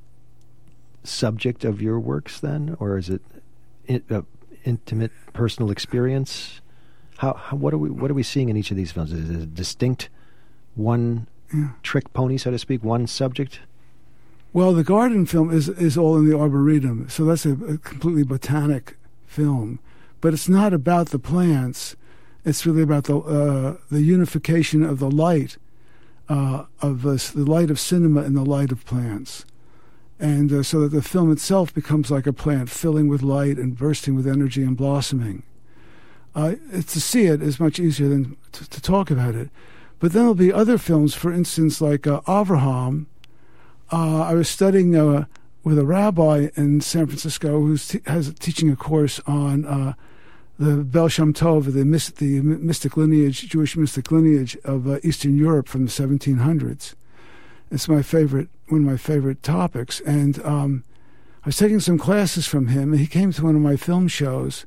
Speaker 1: subject of your works then, or is it in, uh, intimate personal experience? How, how what are we what are we seeing in each of these films? Is it a distinct one yeah. trick pony, so to speak, one subject?
Speaker 9: Well, the garden film is is all in the Arboretum, so that's a, a completely botanic film. But it's not about the plants. It's really about the uh, the unification of the light, uh, of the, the light of cinema and the light of plants. And uh, so that the film itself becomes like a plant, filling with light and bursting with energy and blossoming. Uh, to see it is much easier than to, to talk about it. But then there'll be other films, for instance, like uh, Avraham. Uh, I was studying uh, with a rabbi in San Francisco who's t- has teaching a course on uh, the Baal Shem Tov, the, myst- the mystic lineage, Jewish mystic lineage of uh, Eastern Europe from the seventeen hundreds. It's my favorite, one of my favorite topics. And um, I was taking some classes from him, and he came to one of my film shows.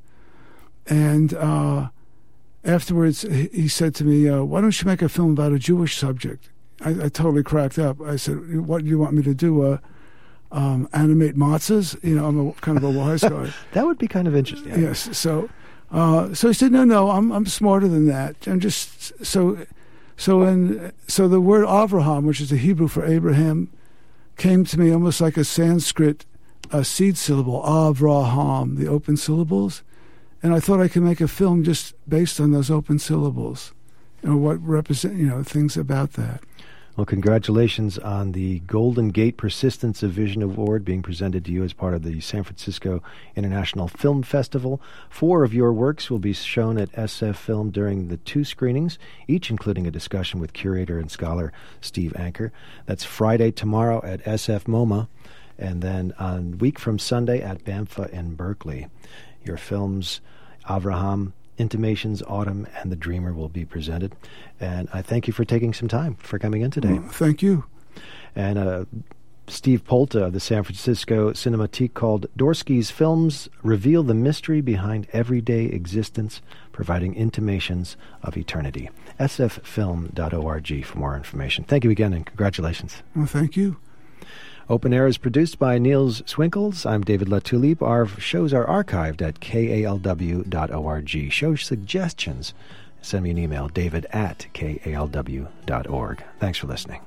Speaker 9: And uh, afterwards, he, he said to me, uh, why don't you make a film about a Jewish subject? I, I totally cracked up. I said, what do you want me to do? Uh, um, animate matzahs? You know, I'm a, kind of a wise guy.
Speaker 1: That would be kind of interesting.
Speaker 9: Yes. So uh, so he said, no, no, I'm I'm smarter than that. I'm just, so... So in, so the word Avraham, which is the Hebrew for Abraham, came to me almost like a Sanskrit uh, seed syllable, Avraham, the open syllables. And I thought I could make a film just based on those open syllables, you know, what represent, you know, things about that.
Speaker 1: Well, congratulations on the Golden Gate Persistence of Vision Award being presented to you as part of the San Francisco International Film Festival. Four of your works will be shown at S F Film during the two screenings, each including a discussion with curator and scholar Steve Anker. That's Friday tomorrow at S F MoMA, and then a week from Sunday at BAMFA in Berkeley. Your films, Avraham, Intimations, Autumn, and The Dreamer will be presented. And I thank you for taking some time for coming in today.
Speaker 9: Well, thank you.
Speaker 1: And uh, Steve Polta of the San Francisco Cinematique called Dorsky's Films Reveal the Mystery Behind Everyday Existence, Providing Intimations of Eternity. S F film dot org for more information. Thank you again, and congratulations.
Speaker 9: Well, thank you.
Speaker 1: Open Air is produced by Niels Swinkels. I'm David Latulippe. Our shows are archived at K A L W dot org. Show suggestions. Send me an email, david at K A L W dot org. Thanks for listening.